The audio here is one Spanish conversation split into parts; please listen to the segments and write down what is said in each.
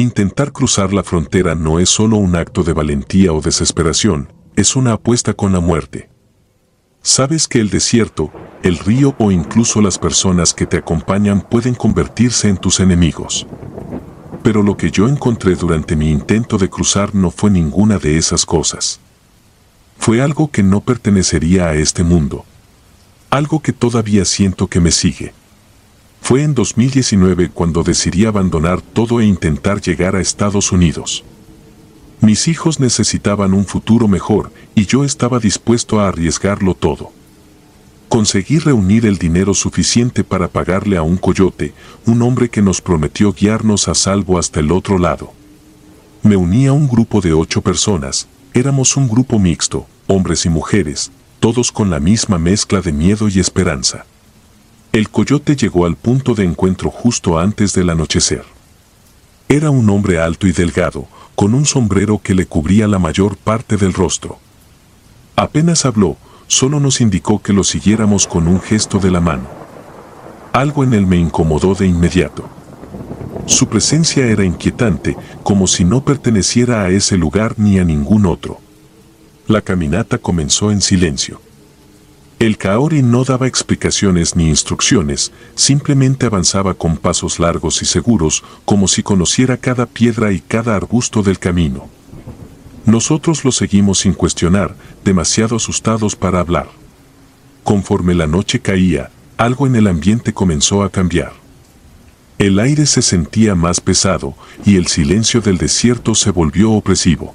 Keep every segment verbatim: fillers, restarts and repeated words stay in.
Intentar cruzar la frontera no es solo un acto de valentía o desesperación, es una apuesta con la muerte. Sabes que el desierto, el río o incluso las personas que te acompañan pueden convertirse en tus enemigos. Pero lo que yo encontré durante mi intento de cruzar no fue ninguna de esas cosas. Fue algo que no pertenecería a este mundo. Algo que todavía siento que me sigue. Fue en dos mil diecinueve cuando decidí abandonar todo e intentar llegar a Estados Unidos. Mis hijos necesitaban un futuro mejor y yo estaba dispuesto a arriesgarlo todo. Conseguí reunir el dinero suficiente para pagarle a un coyote, un hombre que nos prometió guiarnos a salvo hasta el otro lado. Me uní a un grupo de ocho personas, éramos un grupo mixto, hombres y mujeres, todos con la misma mezcla de miedo y esperanza. El coyote llegó al punto de encuentro justo antes del anochecer. Era un hombre alto y delgado, con un sombrero que le cubría la mayor parte del rostro. Apenas habló, solo nos indicó que lo siguiéramos con un gesto de la mano. Algo en él me incomodó de inmediato. Su presencia era inquietante, como si no perteneciera a ese lugar ni a ningún otro. La caminata comenzó en silencio. El kaori no daba explicaciones ni instrucciones, simplemente avanzaba con pasos largos y seguros, como si conociera cada piedra y cada arbusto del camino. Nosotros lo seguimos sin cuestionar, demasiado asustados para hablar. Conforme la noche caía, algo en el ambiente comenzó a cambiar. El aire se sentía más pesado y el silencio del desierto se volvió opresivo.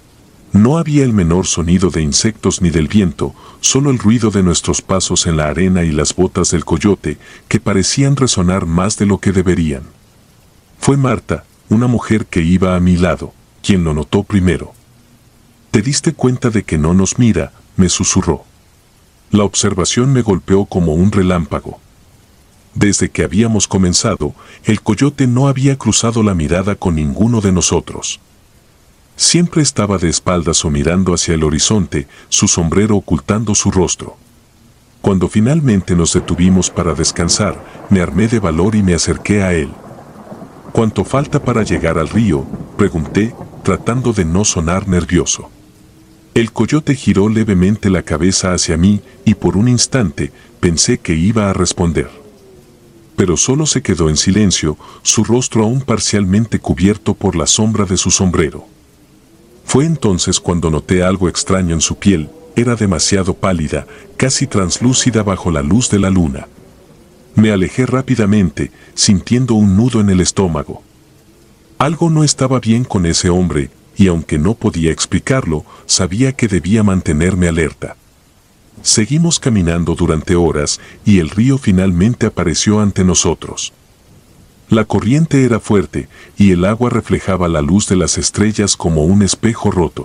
No había el menor sonido de insectos ni del viento, solo el ruido de nuestros pasos en la arena y las botas del coyote, que parecían resonar más de lo que deberían. Fue Marta, una mujer que iba a mi lado, quien lo notó primero. «¿Te diste cuenta de que no nos mira?», me susurró. La observación me golpeó como un relámpago. Desde que habíamos comenzado, el coyote no había cruzado la mirada con ninguno de nosotros. Siempre estaba de espaldas o mirando hacia el horizonte, su sombrero ocultando su rostro. Cuando finalmente nos detuvimos para descansar, me armé de valor y me acerqué a él. «¿Cuánto falta para llegar al río?», pregunté, tratando de no sonar nervioso. El coyote giró levemente la cabeza hacia mí y por un instante pensé que iba a responder. Pero solo se quedó en silencio, su rostro aún parcialmente cubierto por la sombra de su sombrero. Fue entonces cuando noté algo extraño en su piel, era demasiado pálida, casi translúcida bajo la luz de la luna. Me alejé rápidamente, sintiendo un nudo en el estómago. Algo no estaba bien con ese hombre, y aunque no podía explicarlo, sabía que debía mantenerme alerta. Seguimos caminando durante horas, y el río finalmente apareció ante nosotros. La corriente era fuerte, y el agua reflejaba la luz de las estrellas como un espejo roto.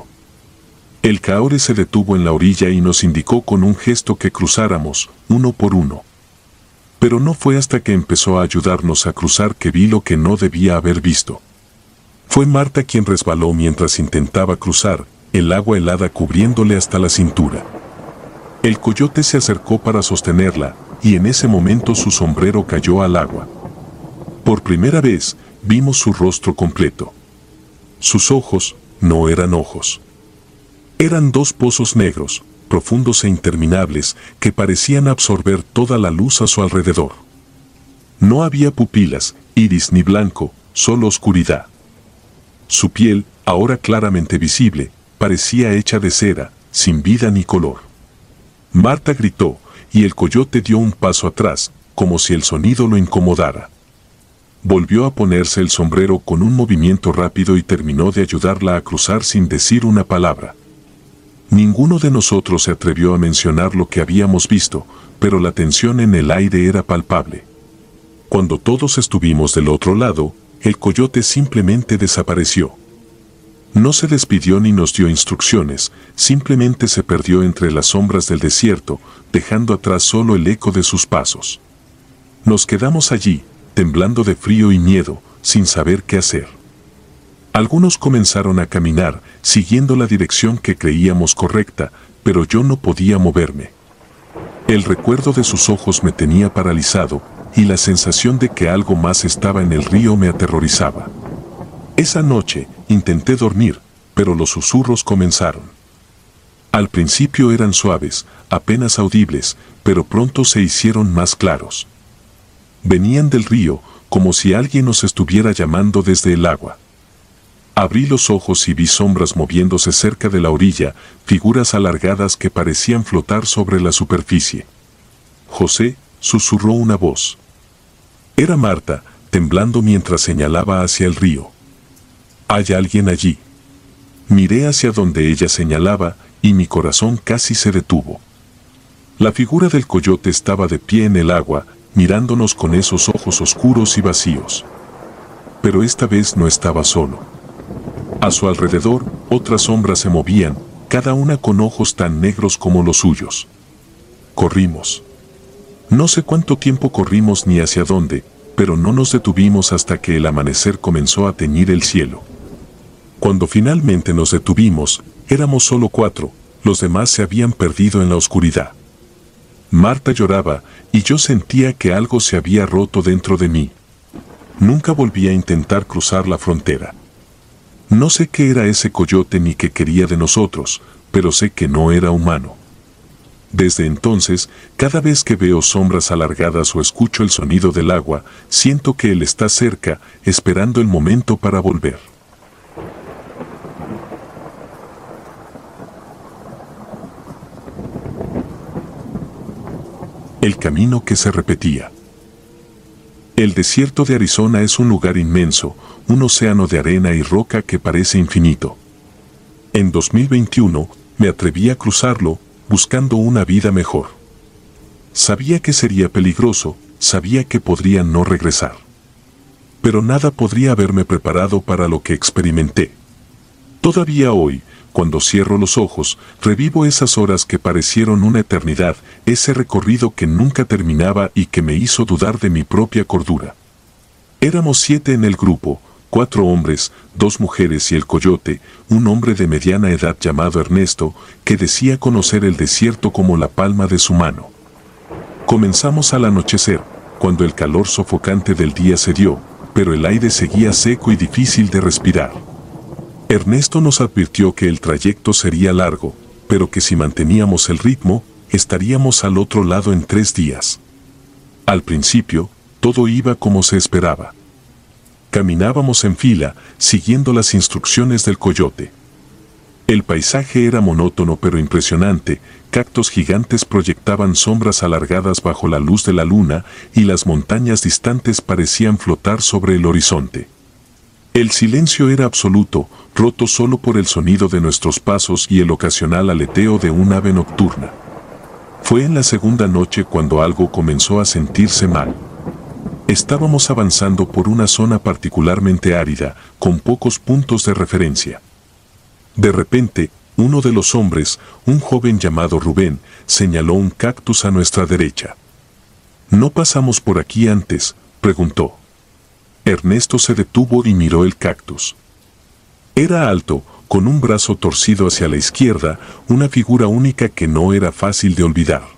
El kaori se detuvo en la orilla y nos indicó con un gesto que cruzáramos, uno por uno. Pero no fue hasta que empezó a ayudarnos a cruzar que vi lo que no debía haber visto. Fue Marta quien resbaló mientras intentaba cruzar, el agua helada cubriéndole hasta la cintura. El coyote se acercó para sostenerla, y en ese momento su sombrero cayó al agua. Por primera vez, vimos su rostro completo. Sus ojos no eran ojos. Eran dos pozos negros, profundos e interminables, que parecían absorber toda la luz a su alrededor. No había pupilas, iris ni blanco, solo oscuridad. Su piel, ahora claramente visible, parecía hecha de cera, sin vida ni color. Marta gritó, y el coyote dio un paso atrás, como si el sonido lo incomodara. Volvió a ponerse el sombrero con un movimiento rápido y terminó de ayudarla a cruzar sin decir una palabra. Ninguno de nosotros se atrevió a mencionar lo que habíamos visto, pero la tensión en el aire era palpable. Cuando todos estuvimos del otro lado, el coyote simplemente desapareció. No se despidió ni nos dio instrucciones, simplemente se perdió entre las sombras del desierto, dejando atrás solo el eco de sus pasos. Nos quedamos allí, temblando de frío y miedo, sin saber qué hacer. Algunos comenzaron a caminar, siguiendo la dirección que creíamos correcta, pero yo no podía moverme. El recuerdo de sus ojos me tenía paralizado, y la sensación de que algo más estaba en el río me aterrorizaba. Esa noche intenté dormir, pero los susurros comenzaron. Al principio eran suaves, apenas audibles, pero pronto se hicieron más claros. Venían del río, como si alguien nos estuviera llamando desde el agua. Abrí los ojos y vi sombras moviéndose cerca de la orilla, figuras alargadas que parecían flotar sobre la superficie. José, susurró una voz. Era Marta, temblando mientras señalaba hacia el río. ¿Hay alguien allí? Miré hacia donde ella señalaba y mi corazón casi se detuvo. La figura del coyote estaba de pie en el agua, mirándonos con esos ojos oscuros y vacíos. Pero esta vez no estaba solo. A su alrededor, otras sombras se movían, cada una con ojos tan negros como los suyos. Corrimos. No sé cuánto tiempo corrimos ni hacia dónde, pero no nos detuvimos hasta que el amanecer comenzó a teñir el cielo. Cuando finalmente nos detuvimos, éramos solo cuatro, los demás se habían perdido en la oscuridad. Marta lloraba, y yo sentía que algo se había roto dentro de mí. Nunca volví a intentar cruzar la frontera. No sé qué era ese coyote ni qué quería de nosotros, pero sé que no era humano. Desde entonces, cada vez que veo sombras alargadas o escucho el sonido del agua, siento que él está cerca, esperando el momento para volver. El camino que se repetía. El desierto de Arizona es un lugar inmenso, un océano de arena y roca que parece infinito. En dos mil veintiuno, me atreví a cruzarlo, buscando una vida mejor. Sabía que sería peligroso, sabía que podría no regresar. Pero nada podría haberme preparado para lo que experimenté. Todavía hoy, cuando cierro los ojos, revivo esas horas que parecieron una eternidad, ese recorrido que nunca terminaba y que me hizo dudar de mi propia cordura. Éramos siete en el grupo, cuatro hombres, dos mujeres y el coyote, un hombre de mediana edad llamado Ernesto, que decía conocer el desierto como la palma de su mano. Comenzamos al anochecer, cuando el calor sofocante del día cedió, pero el aire seguía seco y difícil de respirar. Ernesto nos advirtió que el trayecto sería largo, pero que si manteníamos el ritmo, estaríamos al otro lado en tres días. Al principio, todo iba como se esperaba. Caminábamos en fila, siguiendo las instrucciones del coyote. El paisaje era monótono pero impresionante, cactos gigantes proyectaban sombras alargadas bajo la luz de la luna y las montañas distantes parecían flotar sobre el horizonte. El silencio era absoluto, roto solo por el sonido de nuestros pasos y el ocasional aleteo de un ave nocturna. Fue en la segunda noche cuando algo comenzó a sentirse mal. Estábamos avanzando por una zona particularmente árida, con pocos puntos de referencia. De repente, uno de los hombres, un joven llamado Rubén, señaló un cactus a nuestra derecha. ¿No pasamos por aquí antes?, preguntó. Ernesto se detuvo y miró el cactus. Era alto, con un brazo torcido hacia la izquierda, una figura única que no era fácil de olvidar.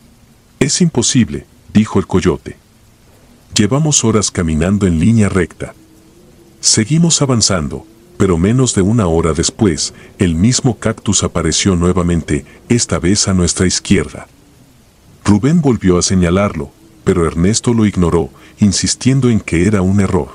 Es imposible, dijo el coyote. Llevamos horas caminando en línea recta. Seguimos avanzando, pero menos de una hora después, el mismo cactus apareció nuevamente, esta vez a nuestra izquierda. Rubén volvió a señalarlo, pero Ernesto lo ignoró, insistiendo en que era un error.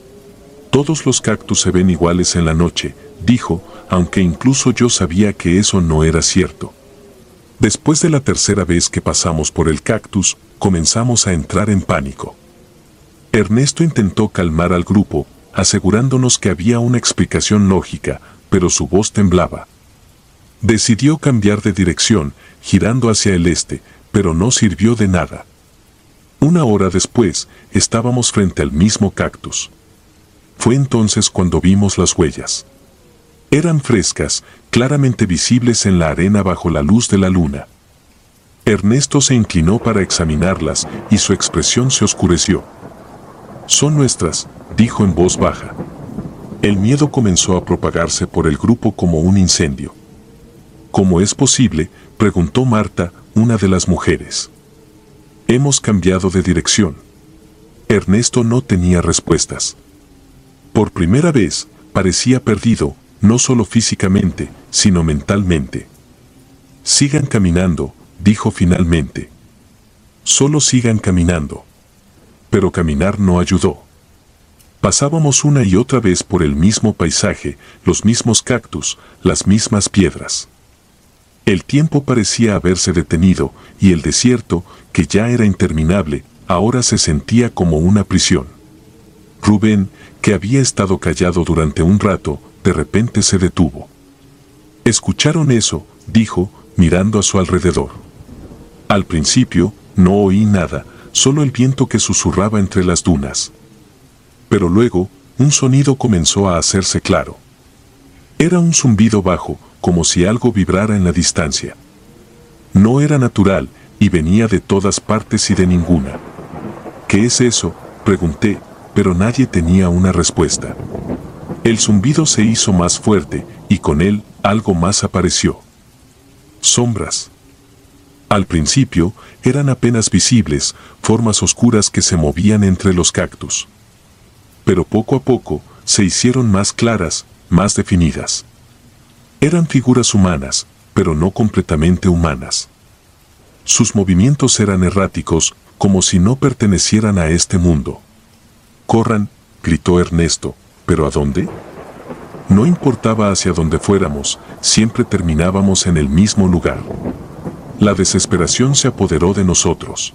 Todos los cactus se ven iguales en la noche, dijo, aunque incluso yo sabía que eso no era cierto. Después de la tercera vez que pasamos por el cactus, comenzamos a entrar en pánico. Ernesto intentó calmar al grupo, asegurándonos que había una explicación lógica, pero su voz temblaba. Decidió cambiar de dirección, girando hacia el este, pero no sirvió de nada. Una hora después, estábamos frente al mismo cactus. Fue entonces cuando vimos las huellas. Eran frescas, claramente visibles en la arena bajo la luz de la luna. Ernesto se inclinó para examinarlas y su expresión se oscureció. «Son nuestras», dijo en voz baja. El miedo comenzó a propagarse por el grupo como un incendio. «¿Cómo es posible?», preguntó Marta, una de las mujeres. «Hemos cambiado de dirección». Ernesto no tenía respuestas. Por primera vez, parecía perdido, no solo físicamente, sino mentalmente. Sigan caminando, dijo finalmente. Solo sigan caminando. Pero caminar no ayudó. Pasábamos una y otra vez por el mismo paisaje, los mismos cactus, las mismas piedras. El tiempo parecía haberse detenido, y el desierto, que ya era interminable, ahora se sentía como una prisión. Rubén, que había estado callado durante un rato, de repente se detuvo. ¿Escucharon eso?, dijo, mirando a su alrededor. Al principio, no oí nada, solo el viento que susurraba entre las dunas. Pero luego, un sonido comenzó a hacerse claro. Era un zumbido bajo, como si algo vibrara en la distancia. No era natural, y venía de todas partes y de ninguna. ¿Qué es eso?, pregunté, pero nadie tenía una respuesta. El zumbido se hizo más fuerte, y con él, algo más apareció. Sombras. Al principio, eran apenas visibles, formas oscuras que se movían entre los cactus. Pero poco a poco, se hicieron más claras, más definidas. Eran figuras humanas, pero no completamente humanas. Sus movimientos eran erráticos, como si no pertenecieran a este mundo. «Corran», gritó Ernesto, ¿pero a dónde? No importaba hacia dónde fuéramos, siempre terminábamos en el mismo lugar. La desesperación se apoderó de nosotros.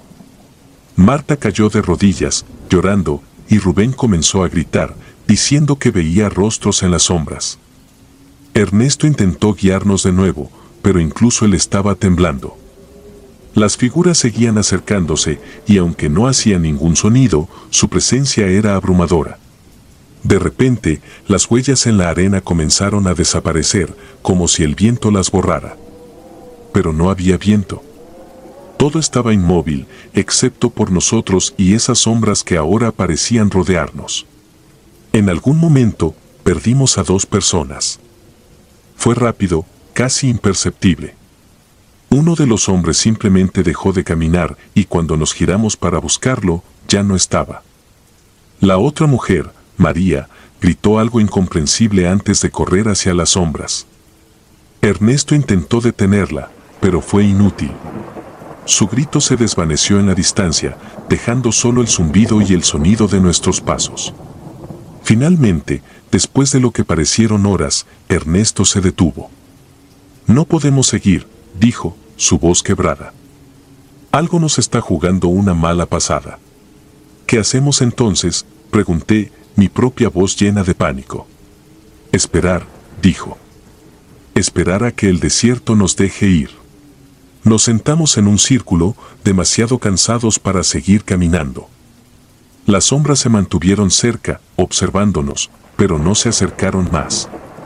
Marta cayó de rodillas, llorando, y Rubén comenzó a gritar, diciendo que veía rostros en las sombras. Ernesto intentó guiarnos de nuevo, pero incluso él estaba temblando. Las figuras seguían acercándose, y aunque no hacían ningún sonido, su presencia era abrumadora. De repente, las huellas en la arena comenzaron a desaparecer, como si el viento las borrara. Pero no había viento. Todo estaba inmóvil, excepto por nosotros y esas sombras que ahora parecían rodearnos. En algún momento, perdimos a dos personas. Fue rápido, casi imperceptible. Uno de los hombres simplemente dejó de caminar y cuando nos giramos para buscarlo, ya no estaba. La otra mujer, María, gritó algo incomprensible antes de correr hacia las sombras. Ernesto intentó detenerla, pero fue inútil. Su grito se desvaneció en la distancia, dejando solo el zumbido y el sonido de nuestros pasos. Finalmente, después de lo que parecieron horas, Ernesto se detuvo. «No podemos seguir», dijo, su voz quebrada. «Algo nos está jugando una mala pasada». «¿Qué hacemos entonces?», pregunté, mi propia voz llena de pánico. «Esperar», dijo. «Esperar a que el desierto nos deje ir». Nos sentamos en un círculo, demasiado cansados para seguir caminando. Las sombras se mantuvieron cerca, observándonos, pero no se acercaron más.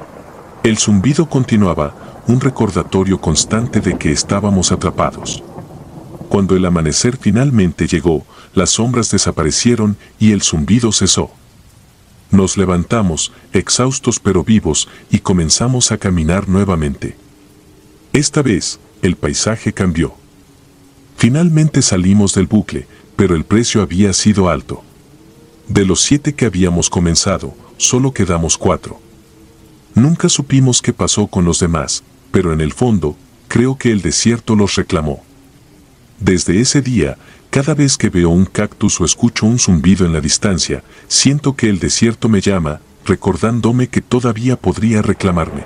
El zumbido continuaba, un recordatorio constante de que estábamos atrapados. Cuando el amanecer finalmente llegó, las sombras desaparecieron y el zumbido cesó. Nos levantamos, exhaustos pero vivos, y comenzamos a caminar nuevamente. Esta vez, el paisaje cambió. Finalmente salimos del bucle, pero el precio había sido alto. De los siete que habíamos comenzado, solo quedamos cuatro. Nunca supimos qué pasó con los demás, pero en el fondo, creo que el desierto los reclamó. Desde ese día, cada vez que veo un cactus o escucho un zumbido en la distancia, siento que el desierto me llama, recordándome que todavía podría reclamarme.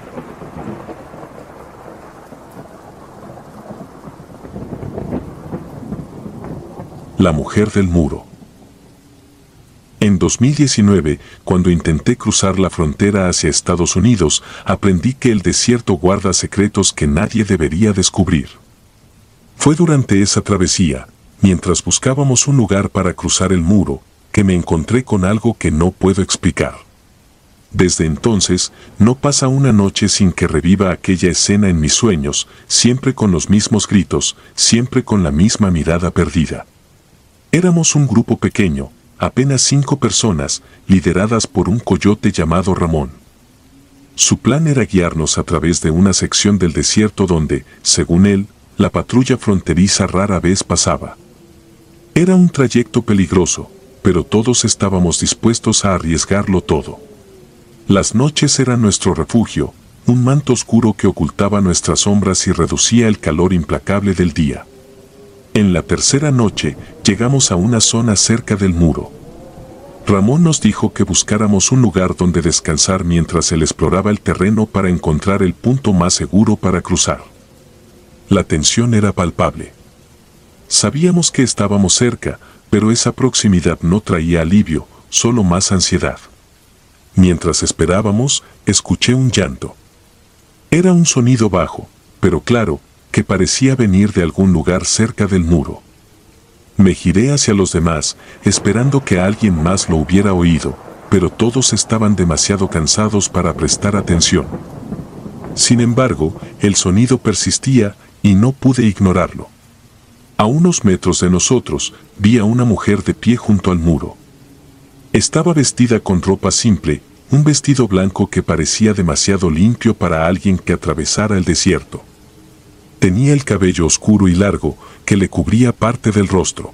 La mujer del muro. En dos mil diecinueve, cuando intenté cruzar la frontera hacia Estados Unidos, aprendí que el desierto guarda secretos que nadie debería descubrir. Fue durante esa travesía, mientras buscábamos un lugar para cruzar el muro, que me encontré con algo que no puedo explicar. Desde entonces, no pasa una noche sin que reviva aquella escena en mis sueños, siempre con los mismos gritos, siempre con la misma mirada perdida. Éramos un grupo pequeño, apenas cinco personas, lideradas por un coyote llamado Ramón. Su plan era guiarnos a través de una sección del desierto donde, según él, la patrulla fronteriza rara vez pasaba. Era un trayecto peligroso, pero todos estábamos dispuestos a arriesgarlo todo. Las noches eran nuestro refugio, un manto oscuro que ocultaba nuestras sombras y reducía el calor implacable del día. En la tercera noche llegamos a una zona cerca del muro. Ramón nos dijo que buscáramos un lugar donde descansar mientras él exploraba el terreno para encontrar el punto más seguro para cruzar. La tensión era palpable. Sabíamos que estábamos cerca, pero esa proximidad no traía alivio, solo más ansiedad. Mientras esperábamos, escuché un llanto. Era un sonido bajo, pero claro, que parecía venir de algún lugar cerca del muro. Me giré hacia los demás, esperando que alguien más lo hubiera oído, pero todos estaban demasiado cansados para prestar atención. Sin embargo, el sonido persistía y no pude ignorarlo. A unos metros de nosotros, vi a una mujer de pie junto al muro. Estaba vestida con ropa simple, un vestido blanco que parecía demasiado limpio para alguien que atravesara el desierto. Tenía el cabello oscuro y largo, que le cubría parte del rostro.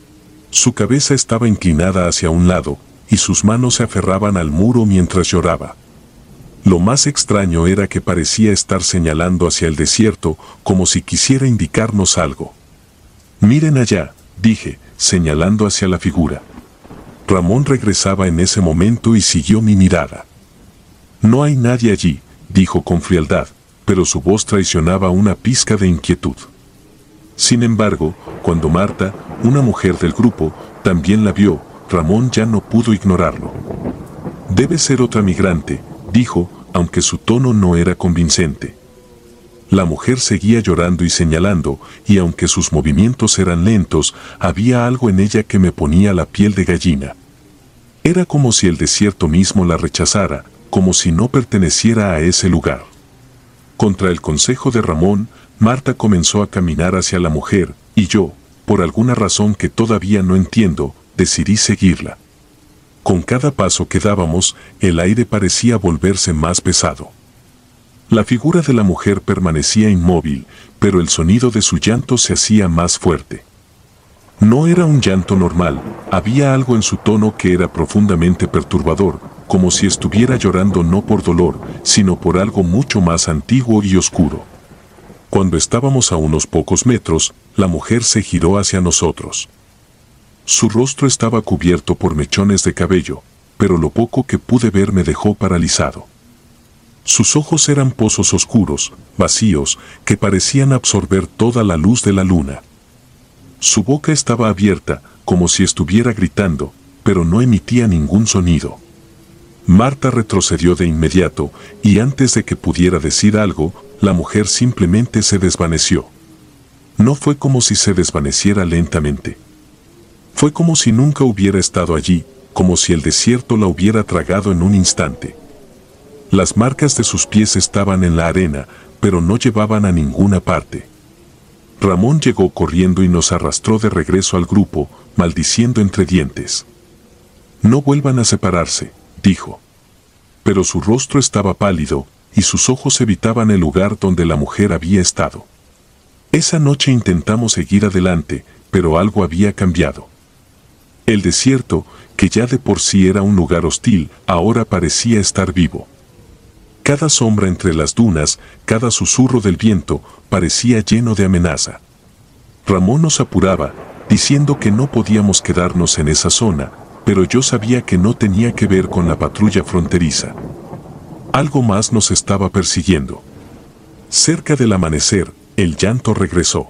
Su cabeza estaba inclinada hacia un lado, y sus manos se aferraban al muro mientras lloraba. Lo más extraño era que parecía estar señalando hacia el desierto, como si quisiera indicarnos algo. «Miren allá», dije, señalando hacia la figura. Ramón regresaba en ese momento y siguió mi mirada. «No hay nadie allí», dijo con frialdad, pero su voz traicionaba una pizca de inquietud. Sin embargo, cuando Marta, una mujer del grupo, también la vio, Ramón ya no pudo ignorarlo. «Debe ser otra migrante», dijo, aunque su tono no era convincente. La mujer seguía llorando y señalando, y aunque sus movimientos eran lentos, había algo en ella que me ponía la piel de gallina. Era como si el desierto mismo la rechazara, como si no perteneciera a ese lugar. Contra el consejo de Ramón, Marta comenzó a caminar hacia la mujer, y yo, por alguna razón que todavía no entiendo, decidí seguirla. Con cada paso que dábamos, el aire parecía volverse más pesado. La figura de la mujer permanecía inmóvil, pero el sonido de su llanto se hacía más fuerte. No era un llanto normal, había algo en su tono que era profundamente perturbador, como si estuviera llorando no por dolor, sino por algo mucho más antiguo y oscuro. Cuando estábamos a unos pocos metros, la mujer se giró hacia nosotros. Su rostro estaba cubierto por mechones de cabello, pero lo poco que pude ver me dejó paralizado. Sus ojos eran pozos oscuros, vacíos, que parecían absorber toda la luz de la luna. Su boca estaba abierta, como si estuviera gritando, pero no emitía ningún sonido. Marta retrocedió de inmediato, y antes de que pudiera decir algo, la mujer simplemente se desvaneció. No fue como si se desvaneciera lentamente. Fue como si nunca hubiera estado allí, como si el desierto la hubiera tragado en un instante. Las marcas de sus pies estaban en la arena, pero no llevaban a ninguna parte. Ramón llegó corriendo y nos arrastró de regreso al grupo, maldiciendo entre dientes. «No vuelvan a separarse», dijo. Pero su rostro estaba pálido, y sus ojos evitaban el lugar donde la mujer había estado. Esa noche intentamos seguir adelante, pero algo había cambiado. El desierto, que ya de por sí era un lugar hostil, ahora parecía estar vivo. Cada sombra entre las dunas, cada susurro del viento, parecía lleno de amenaza. Ramón nos apuraba, diciendo que no podíamos quedarnos en esa zona, pero yo sabía que no tenía que ver con la patrulla fronteriza. Algo más nos estaba persiguiendo. Cerca del amanecer, el llanto regresó.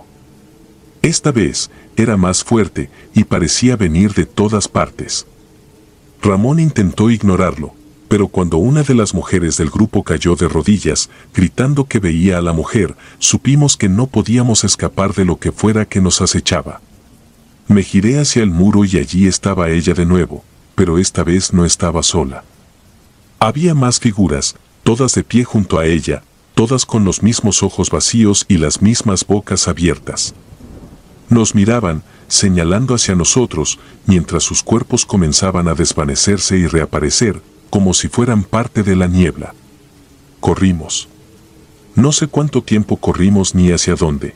Esta vez, era más fuerte y parecía venir de todas partes. Ramón intentó ignorarlo, pero cuando una de las mujeres del grupo cayó de rodillas, gritando que veía a la mujer, supimos que no podíamos escapar de lo que fuera que nos acechaba. Me giré hacia el muro y allí estaba ella de nuevo, pero esta vez no estaba sola. Había más figuras, todas de pie junto a ella, todas con los mismos ojos vacíos y las mismas bocas abiertas. Nos miraban, señalando hacia nosotros, mientras sus cuerpos comenzaban a desvanecerse y reaparecer, como si fueran parte de la niebla. Corrimos. No sé cuánto tiempo corrimos ni hacia dónde.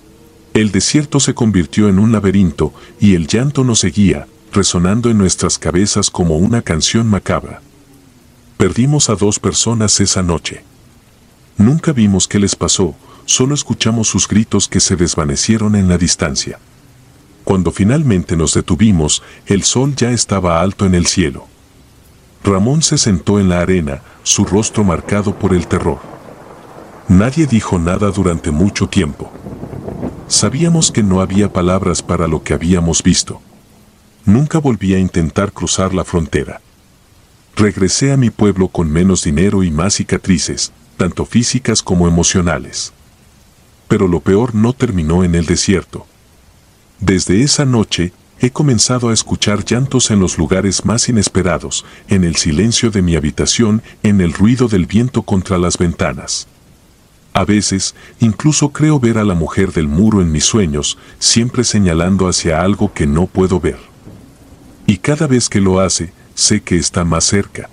El desierto se convirtió en un laberinto y el llanto nos seguía, resonando en nuestras cabezas como una canción macabra. Perdimos a dos personas esa noche. Nunca vimos qué les pasó, solo escuchamos sus gritos que se desvanecieron en la distancia. Cuando finalmente nos detuvimos, el sol ya estaba alto en el cielo. Ramón se sentó en la arena, su rostro marcado por el terror. Nadie dijo nada durante mucho tiempo. Sabíamos que no había palabras para lo que habíamos visto. Nunca volví a intentar cruzar la frontera. Regresé a mi pueblo con menos dinero y más cicatrices, tanto físicas como emocionales. Pero lo peor no terminó en el desierto. Desde esa noche, he comenzado a escuchar llantos en los lugares más inesperados, en el silencio de mi habitación, en el ruido del viento contra las ventanas. A veces, incluso creo ver a la mujer del muro en mis sueños, siempre señalando hacia algo que no puedo ver. Y cada vez que lo hace, sé que está más cerca.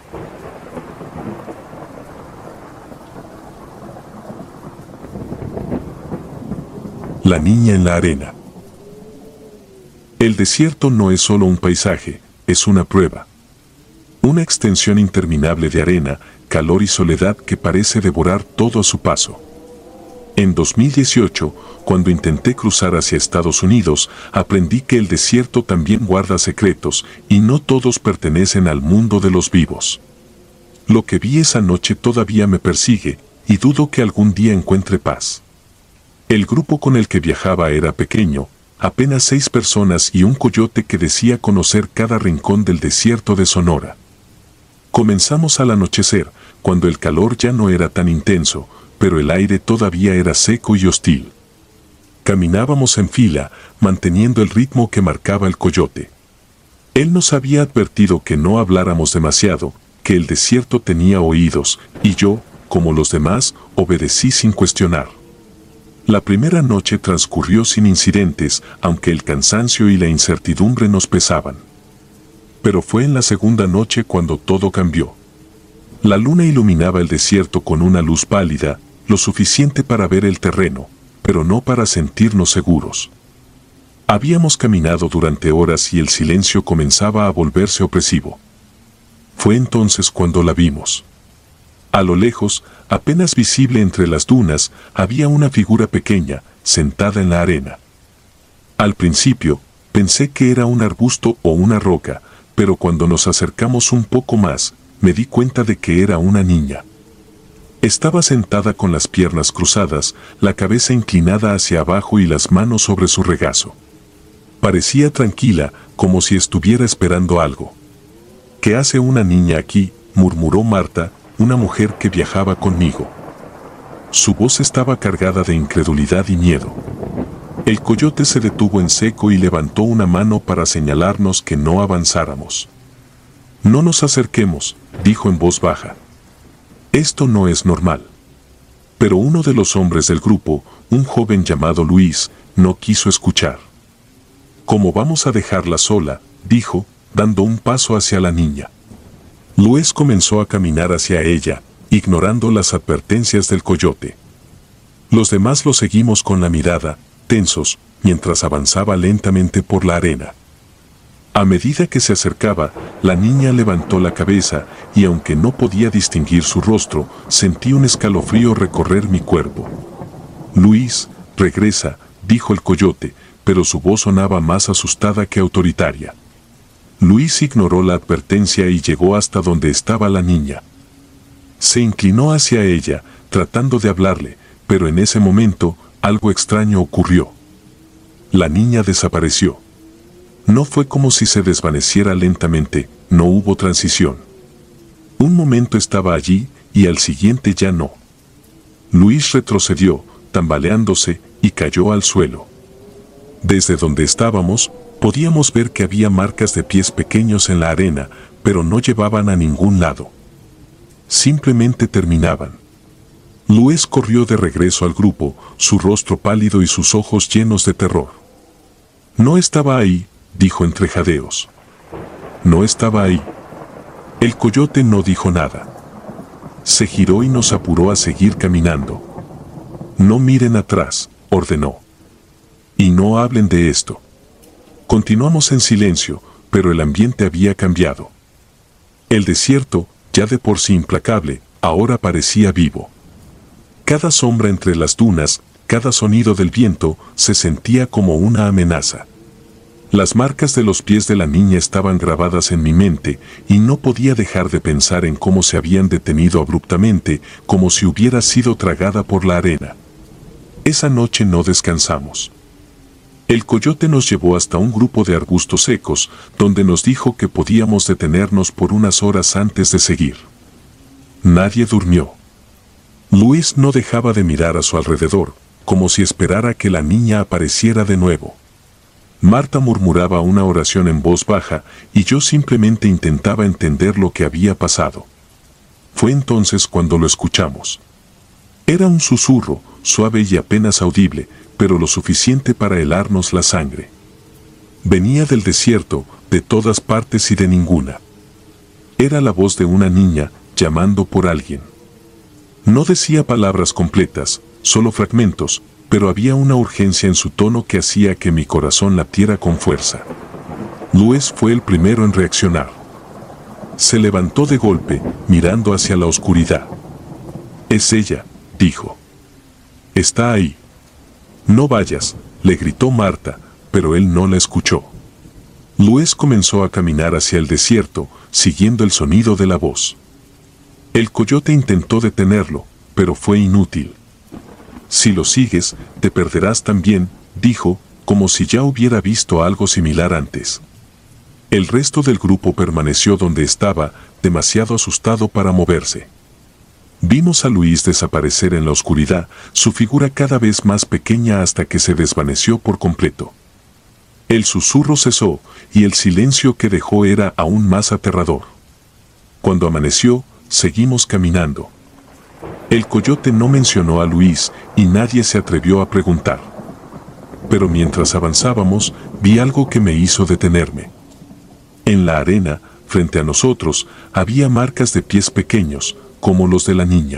La niña en la arena. El desierto no es solo un paisaje, es una prueba. Una extensión interminable de arena, calor y soledad que parece devorar todo a su paso. En dos mil dieciocho, cuando intenté cruzar hacia Estados Unidos, aprendí que el desierto también guarda secretos, y no todos pertenecen al mundo de los vivos. Lo que vi esa noche todavía me persigue, y dudo que algún día encuentre paz. El grupo con el que viajaba era pequeño, apenas seis personas y un coyote que decía conocer cada rincón del desierto de Sonora. Comenzamos al anochecer, cuando el calor ya no era tan intenso, pero el aire todavía era seco y hostil. Caminábamos en fila, manteniendo el ritmo que marcaba el coyote. Él nos había advertido que no habláramos demasiado, que el desierto tenía oídos, y yo, como los demás, obedecí sin cuestionar. La primera noche transcurrió sin incidentes, aunque el cansancio y la incertidumbre nos pesaban. Pero fue en la segunda noche cuando todo cambió. La luna iluminaba el desierto con una luz pálida, lo suficiente para ver el terreno, pero no para sentirnos seguros. Habíamos caminado durante horas y el silencio comenzaba a volverse opresivo. Fue entonces cuando la vimos. A lo lejos, apenas visible entre las dunas, había una figura pequeña, sentada en la arena. Al principio, pensé que era un arbusto o una roca, pero cuando nos acercamos un poco más, me di cuenta de que era una niña. Estaba sentada con las piernas cruzadas, la cabeza inclinada hacia abajo y las manos sobre su regazo. Parecía tranquila, como si estuviera esperando algo. ¿Qué hace una niña aquí?, murmuró Marta, una mujer que viajaba conmigo. Su voz estaba cargada de incredulidad y miedo. El coyote se detuvo en seco y levantó una mano para señalarnos que no avanzáramos. No nos acerquemos, dijo en voz baja. Esto no es normal. Pero uno de los hombres del grupo, un joven llamado Luis, no quiso escuchar. ¿Cómo vamos a dejarla sola?, dijo, dando un paso hacia la niña. Luis comenzó a caminar hacia ella, ignorando las advertencias del coyote. Los demás lo seguimos con la mirada, tensos, mientras avanzaba lentamente por la arena. A medida que se acercaba, la niña levantó la cabeza, y aunque no podía distinguir su rostro, sentí un escalofrío recorrer mi cuerpo. Luis, regresa, dijo el coyote, pero su voz sonaba más asustada que autoritaria. Luis ignoró la advertencia y llegó hasta donde estaba la niña. Se inclinó hacia ella, tratando de hablarle, pero en ese momento, algo extraño ocurrió. La niña desapareció. No fue como si se desvaneciera lentamente, no hubo transición. Un momento estaba allí, y al siguiente ya no. Luis retrocedió, tambaleándose, y cayó al suelo. Desde donde estábamos, podíamos ver que había marcas de pies pequeños en la arena, pero no llevaban a ningún lado. Simplemente terminaban. Luis corrió de regreso al grupo, su rostro pálido y sus ojos llenos de terror. No estaba ahí, dijo entre jadeos. No estaba ahí. El coyote no dijo nada. Se giró y nos apuró a seguir caminando. No miren atrás, ordenó. Y no hablen de esto. Continuamos en silencio, pero el ambiente había cambiado. El desierto ya de por sí implacable, ahora parecía vivo. Cada sombra entre las dunas, cada sonido del viento, se sentía como una amenaza. Las marcas de los pies de la niña estaban grabadas en mi mente, y no podía dejar de pensar en cómo se habían detenido abruptamente, como si hubiera sido tragada por la arena. Esa noche no descansamos. El coyote nos llevó hasta un grupo de arbustos secos, donde nos dijo que podíamos detenernos por unas horas antes de seguir. Nadie durmió. Luis no dejaba de mirar a su alrededor, como si esperara que la niña apareciera de nuevo. Marta murmuraba una oración en voz baja y yo simplemente intentaba entender lo que había pasado. Fue entonces cuando lo escuchamos. Era un susurro, suave y apenas audible, pero lo suficiente para helarnos la sangre. Venía del desierto, de todas partes y de ninguna. Era la voz de una niña, llamando por alguien. No decía palabras completas, solo fragmentos, pero había una urgencia en su tono que hacía que mi corazón latiera con fuerza. Luis fue el primero en reaccionar. Se levantó de golpe, mirando hacia la oscuridad. «Es ella», dijo. «Está ahí». «No vayas», le gritó Marta, pero él no la escuchó. Luis comenzó a caminar hacia el desierto, siguiendo el sonido de la voz. El coyote intentó detenerlo, pero fue inútil. «Si lo sigues, te perderás también», dijo, como si ya hubiera visto algo similar antes. El resto del grupo permaneció donde estaba, demasiado asustado para moverse. Vimos a Luis desaparecer en la oscuridad, su figura cada vez más pequeña hasta que se desvaneció por completo. El susurro cesó, y el silencio que dejó era aún más aterrador. Cuando amaneció, seguimos caminando. El coyote no mencionó a Luis, y nadie se atrevió a preguntar. Pero mientras avanzábamos, vi algo que me hizo detenerme. En la arena, frente a nosotros, había marcas de pies pequeños, como los de la niña.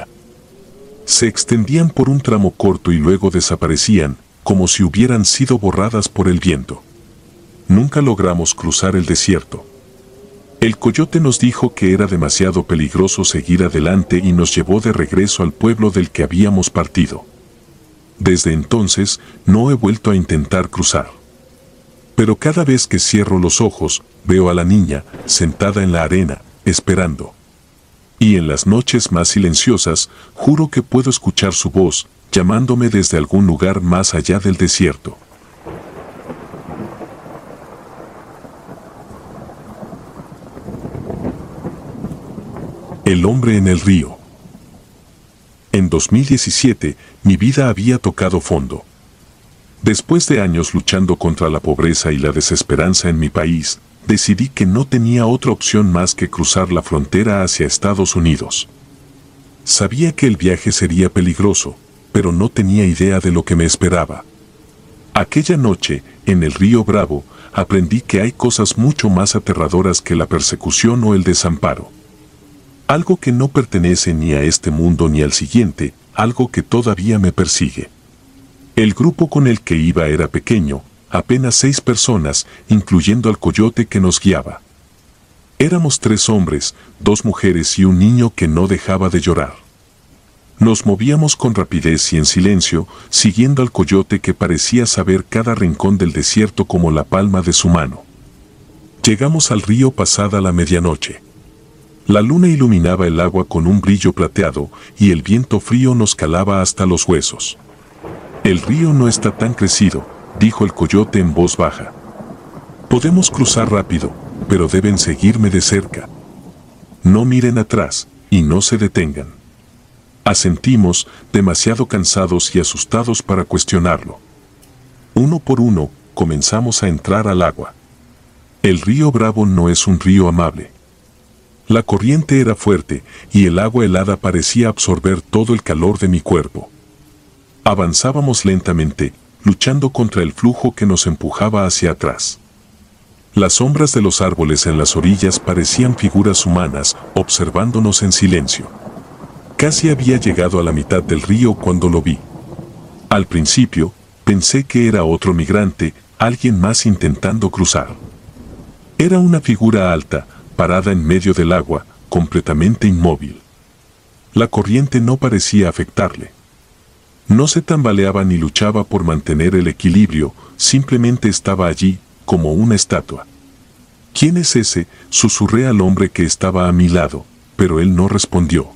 Se extendían por un tramo corto y luego desaparecían, como si hubieran sido borradas por el viento. Nunca logramos cruzar el desierto. El coyote nos dijo que era demasiado peligroso seguir adelante y nos llevó de regreso al pueblo del que habíamos partido. Desde entonces, no he vuelto a intentar cruzar. Pero cada vez que cierro los ojos, veo a la niña, sentada en la arena, esperando. Y en las noches más silenciosas, juro que puedo escuchar su voz, llamándome desde algún lugar más allá del desierto. El hombre en el río. En dos mil diecisiete, mi vida había tocado fondo. Después de años luchando contra la pobreza y la desesperanza en mi país, decidí que no tenía otra opción más que cruzar la frontera hacia Estados Unidos. Sabía que el viaje sería peligroso, pero no tenía idea de lo que me esperaba. Aquella noche, en el río Bravo, aprendí que hay cosas mucho más aterradoras que la persecución o el desamparo. Algo que no pertenece ni a este mundo ni al siguiente, algo que todavía me persigue. El grupo con el que iba era pequeño, apenas seis personas, incluyendo al coyote que nos guiaba. Éramos tres hombres, dos mujeres y un niño que no dejaba de llorar. Nos movíamos con rapidez y en silencio, siguiendo al coyote que parecía saber cada rincón del desierto como la palma de su mano. Llegamos al río pasada la medianoche. La luna iluminaba el agua con un brillo plateado y el viento frío nos calaba hasta los huesos. «El río no está tan crecido», dijo el coyote en voz baja. «Podemos cruzar rápido, pero deben seguirme de cerca. No miren atrás y no se detengan». Asentimos, demasiado cansados y asustados para cuestionarlo. Uno por uno, comenzamos a entrar al agua. El río Bravo no es un río amable. La corriente era fuerte y el agua helada parecía absorber todo el calor de mi cuerpo. Avanzábamos lentamente, luchando contra el flujo que nos empujaba hacia atrás. Las sombras de los árboles en las orillas parecían figuras humanas, observándonos en silencio. Casi había llegado a la mitad del río cuando lo vi. Al principio, pensé que era otro migrante, alguien más intentando cruzar. Era una figura alta, parada en medio del agua, completamente inmóvil. La corriente no parecía afectarle. No se tambaleaba ni luchaba por mantener el equilibrio, simplemente estaba allí, como una estatua. ¿Quién es ese?, susurré al hombre que estaba a mi lado, pero él no respondió.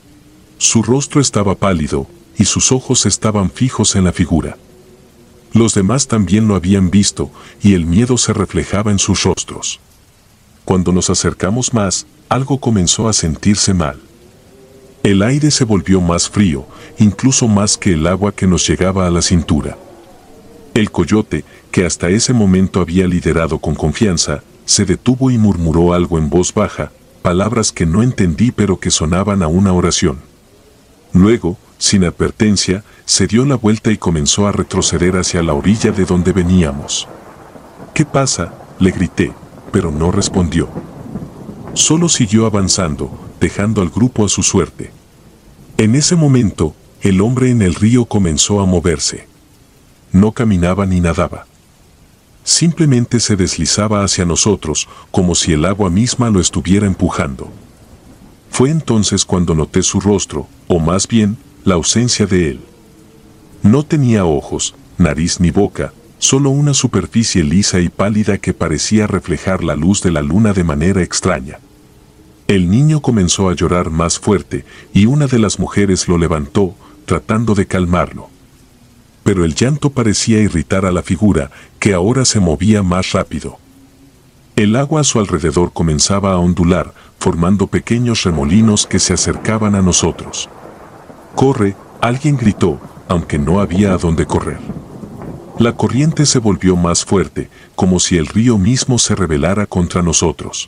Su rostro estaba pálido, y sus ojos estaban fijos en la figura. Los demás también lo habían visto, y el miedo se reflejaba en sus rostros. Cuando nos acercamos más, algo comenzó a sentirse mal. El aire se volvió más frío, incluso más que el agua que nos llegaba a la cintura. El coyote, que hasta ese momento había liderado con confianza, se detuvo y murmuró algo en voz baja, palabras que no entendí pero que sonaban a una oración. Luego, sin advertencia, se dio la vuelta y comenzó a retroceder hacia la orilla de donde veníamos. ¿Qué pasa?, le grité, pero no respondió. Solo siguió avanzando, dejando al grupo a su suerte. En ese momento, el hombre en el río comenzó a moverse. No caminaba ni nadaba. Simplemente se deslizaba hacia nosotros, como si el agua misma lo estuviera empujando. Fue entonces cuando noté su rostro, o más bien, la ausencia de él. No tenía ojos, nariz ni boca, solo una superficie lisa y pálida que parecía reflejar la luz de la luna de manera extraña. El niño comenzó a llorar más fuerte, y una de las mujeres lo levantó, tratando de calmarlo. Pero el llanto parecía irritar a la figura, que ahora se movía más rápido. El agua a su alrededor comenzaba a ondular, formando pequeños remolinos que se acercaban a nosotros. «¡Corre!», alguien gritó, aunque no había a dónde correr. La corriente se volvió más fuerte, como si el río mismo se rebelara contra nosotros.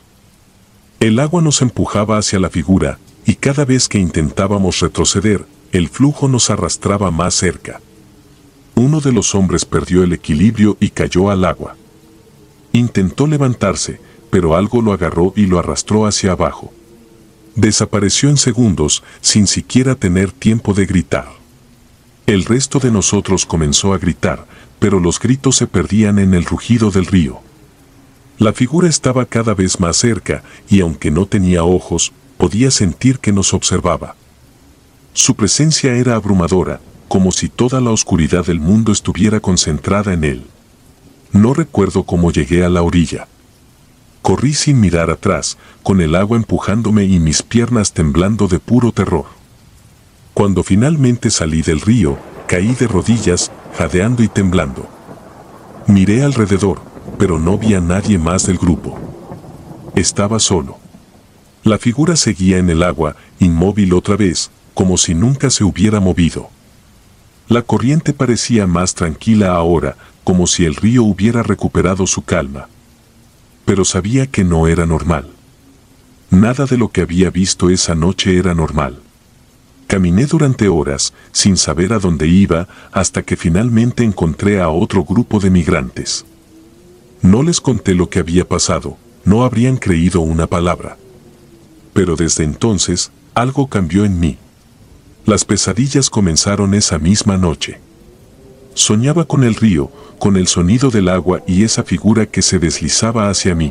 El agua nos empujaba hacia la figura, y cada vez que intentábamos retroceder, el flujo nos arrastraba más cerca. Uno de los hombres perdió el equilibrio y cayó al agua. Intentó levantarse, pero algo lo agarró y lo arrastró hacia abajo. Desapareció en segundos, sin siquiera tener tiempo de gritar. El resto de nosotros comenzó a gritar, pero los gritos se perdían en el rugido del río. La figura estaba cada vez más cerca, y aunque no tenía ojos, podía sentir que nos observaba. Su presencia era abrumadora, como si toda la oscuridad del mundo estuviera concentrada en él. No recuerdo cómo llegué a la orilla. Corrí sin mirar atrás, con el agua empujándome y mis piernas temblando de puro terror. Cuando finalmente salí del río, caí de rodillas, jadeando y temblando. Miré alrededor, pero no vi a nadie más del grupo. Estaba solo. La figura seguía en el agua, inmóvil otra vez, como si nunca se hubiera movido. La corriente parecía más tranquila ahora, como si el río hubiera recuperado su calma. Pero sabía que no era normal. Nada de lo que había visto esa noche era normal. Caminé durante horas, sin saber a dónde iba, hasta que finalmente encontré a otro grupo de migrantes. No les conté lo que había pasado, no habrían creído una palabra. Pero desde entonces, algo cambió en mí. Las pesadillas comenzaron esa misma noche. Soñaba con el río, con el sonido del agua y esa figura que se deslizaba hacia mí.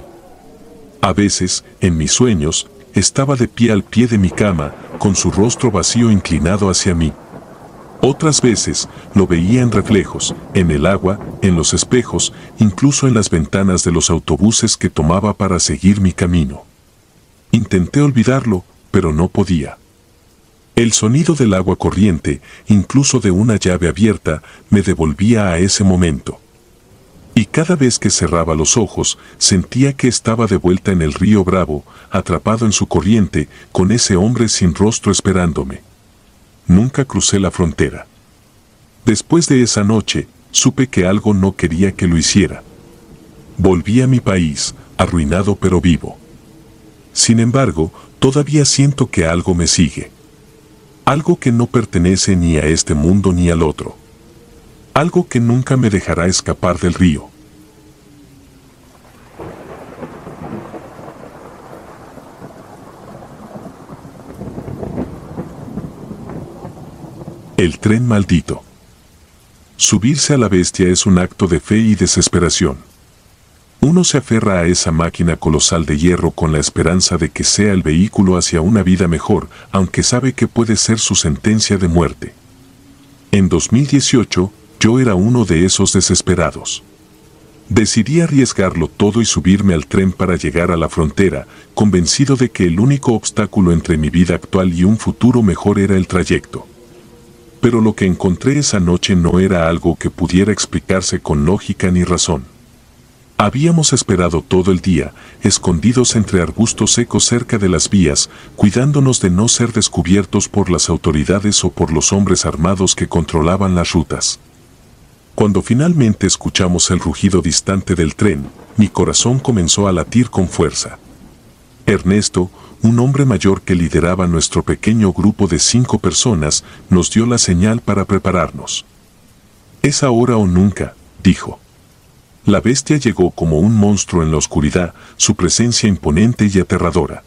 A veces, en mis sueños, estaba de pie al pie de mi cama, con su rostro vacío inclinado hacia mí. Otras veces, lo veía en reflejos, en el agua, en los espejos, incluso en las ventanas de los autobuses que tomaba para seguir mi camino. Intenté olvidarlo, pero no podía. El sonido del agua corriente, incluso de una llave abierta, me devolvía a ese momento. Y cada vez que cerraba los ojos, sentía que estaba de vuelta en el río Bravo, atrapado en su corriente, con ese hombre sin rostro esperándome. Nunca crucé la frontera. Después de esa noche, supe que algo no quería que lo hiciera. Volví a mi país, arruinado pero vivo. Sin embargo, todavía siento que algo me sigue. Algo que no pertenece ni a este mundo ni al otro. Algo que nunca me dejará escapar del río. El tren maldito. Subirse a la bestia es un acto de fe y desesperación. Uno se aferra a esa máquina colosal de hierro con la esperanza de que sea el vehículo hacia una vida mejor, aunque sabe que puede ser su sentencia de muerte. En dos mil dieciocho, yo era uno de esos desesperados. Decidí arriesgarlo todo y subirme al tren para llegar a la frontera, convencido de que el único obstáculo entre mi vida actual y un futuro mejor era el trayecto. Pero lo que encontré esa noche no era algo que pudiera explicarse con lógica ni razón. Habíamos esperado todo el día, escondidos entre arbustos secos cerca de las vías, cuidándonos de no ser descubiertos por las autoridades o por los hombres armados que controlaban las rutas. Cuando finalmente escuchamos el rugido distante del tren, mi corazón comenzó a latir con fuerza. Ernesto, un hombre mayor que lideraba nuestro pequeño grupo de cinco personas, nos dio la señal para prepararnos. «Es ahora o nunca», dijo. La bestia llegó como un monstruo en la oscuridad, su presencia imponente y aterradora.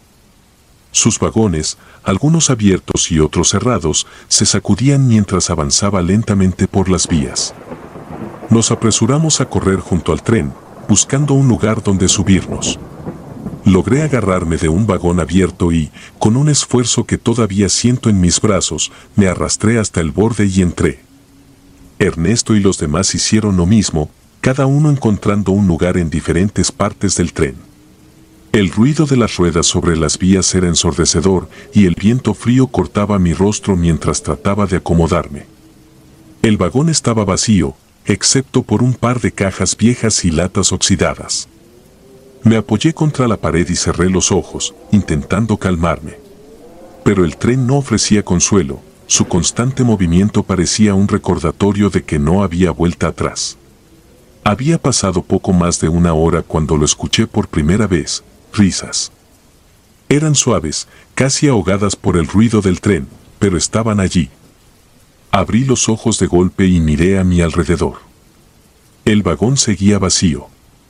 Sus vagones, algunos abiertos y otros cerrados, se sacudían mientras avanzaba lentamente por las vías. Nos apresuramos a correr junto al tren, buscando un lugar donde subirnos. Logré agarrarme de un vagón abierto y, con un esfuerzo que todavía siento en mis brazos, me arrastré hasta el borde y entré. Ernesto y los demás hicieron lo mismo, cada uno encontrando un lugar en diferentes partes del tren. El ruido de las ruedas sobre las vías era ensordecedor y el viento frío cortaba mi rostro mientras trataba de acomodarme. El vagón estaba vacío, excepto por un par de cajas viejas y latas oxidadas. Me apoyé contra la pared y cerré los ojos, intentando calmarme. Pero el tren no ofrecía consuelo, su constante movimiento parecía un recordatorio de que no había vuelta atrás. Había pasado poco más de una hora cuando lo escuché por primera vez, risas. Eran suaves, casi ahogadas por el ruido del tren, pero estaban allí. Abrí los ojos de golpe y miré a mi alrededor. El vagón seguía vacío.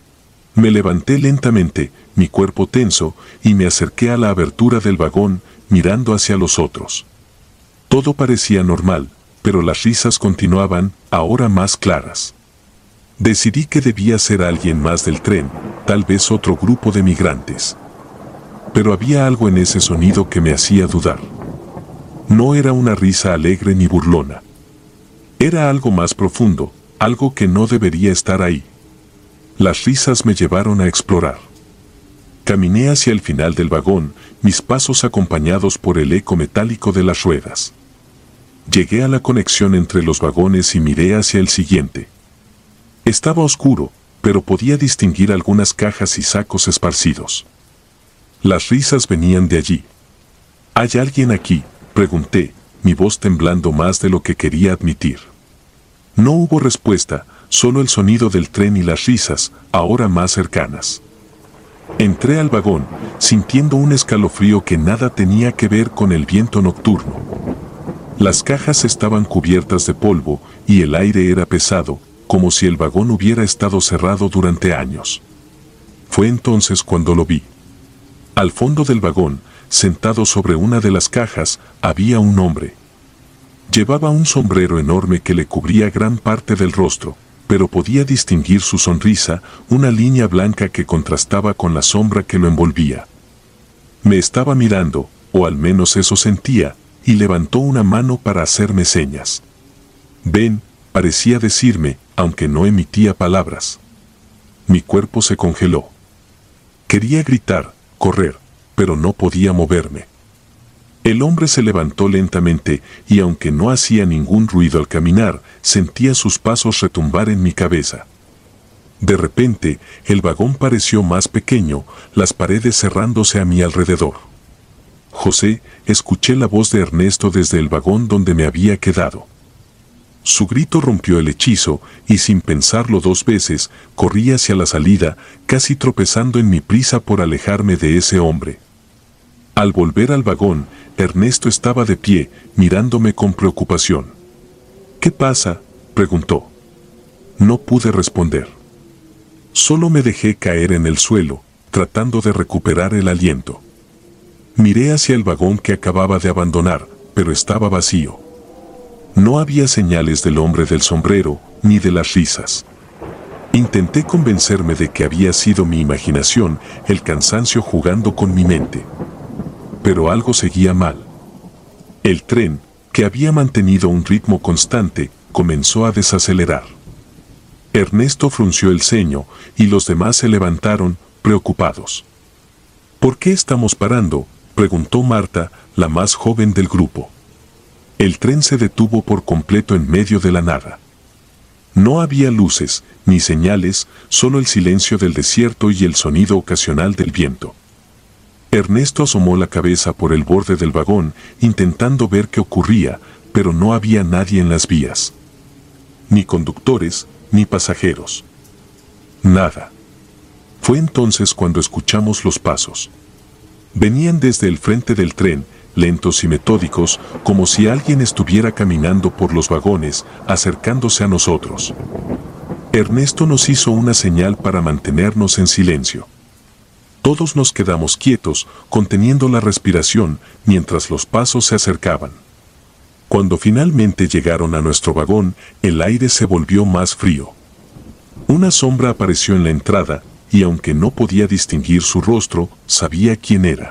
Me levanté lentamente, mi cuerpo tenso, y me acerqué a la abertura del vagón, mirando hacia los otros. Todo parecía normal, pero las risas continuaban, ahora más claras. Decidí que debía ser alguien más del tren, tal vez otro grupo de migrantes. Pero había algo en ese sonido que me hacía dudar. No era una risa alegre ni burlona. Era algo más profundo, algo que no debería estar ahí. Las risas me llevaron a explorar. Caminé hacia el final del vagón, mis pasos acompañados por el eco metálico de las ruedas. Llegué a la conexión entre los vagones y miré hacia el siguiente. Estaba oscuro, pero podía distinguir algunas cajas y sacos esparcidos. Las risas venían de allí. ¿Hay alguien aquí?, pregunté, mi voz temblando más de lo que quería admitir. No hubo respuesta, solo el sonido del tren y las risas, ahora más cercanas. Entré al vagón, sintiendo un escalofrío que nada tenía que ver con el viento nocturno. Las cajas estaban cubiertas de polvo y el aire era pesado, como si el vagón hubiera estado cerrado durante años. Fue entonces cuando lo vi. Al fondo del vagón, sentado sobre una de las cajas, había un hombre. Llevaba un sombrero enorme que le cubría gran parte del rostro, pero podía distinguir su sonrisa, una línea blanca que contrastaba con la sombra que lo envolvía. Me estaba mirando, o al menos eso sentía, y levantó una mano para hacerme señas. «Ven», parecía decirme, aunque no emitía palabras. Mi cuerpo se congeló. Quería gritar, correr, pero no podía moverme. El hombre se levantó lentamente y aunque no hacía ningún ruido al caminar, sentía sus pasos retumbar en mi cabeza. De repente, el vagón pareció más pequeño, las paredes cerrándose a mi alrededor. «José», escuché la voz de Ernesto desde el vagón donde me había quedado. Su grito rompió el hechizo y sin pensarlo dos veces, corrí hacia la salida, casi tropezando en mi prisa por alejarme de ese hombre. Al volver al vagón, Ernesto estaba de pie, mirándome con preocupación. «¿Qué pasa?», preguntó. No pude responder. Solo me dejé caer en el suelo, tratando de recuperar el aliento. Miré hacia el vagón que acababa de abandonar, pero estaba vacío. No había señales del hombre del sombrero, ni de las risas. Intenté convencerme de que había sido mi imaginación, el cansancio jugando con mi mente. Pero algo seguía mal. El tren, que había mantenido un ritmo constante, comenzó a desacelerar. Ernesto frunció el ceño y los demás se levantaron, preocupados. ¿Por qué estamos parando?, preguntó Marta, la más joven del grupo. El tren se detuvo por completo en medio de la nada. No había luces, ni señales, solo el silencio del desierto y el sonido ocasional del viento. Ernesto asomó la cabeza por el borde del vagón, intentando ver qué ocurría, pero no había nadie en las vías. Ni conductores, ni pasajeros. Nada. Fue entonces cuando escuchamos los pasos. Venían desde el frente del tren, lentos y metódicos, como si alguien estuviera caminando por los vagones, acercándose a nosotros. Ernesto nos hizo una señal para mantenernos en silencio. Todos nos quedamos quietos, conteniendo la respiración, mientras los pasos se acercaban. Cuando finalmente llegaron a nuestro vagón, el aire se volvió más frío. Una sombra apareció en la entrada, y aunque no podía distinguir su rostro, sabía quién era.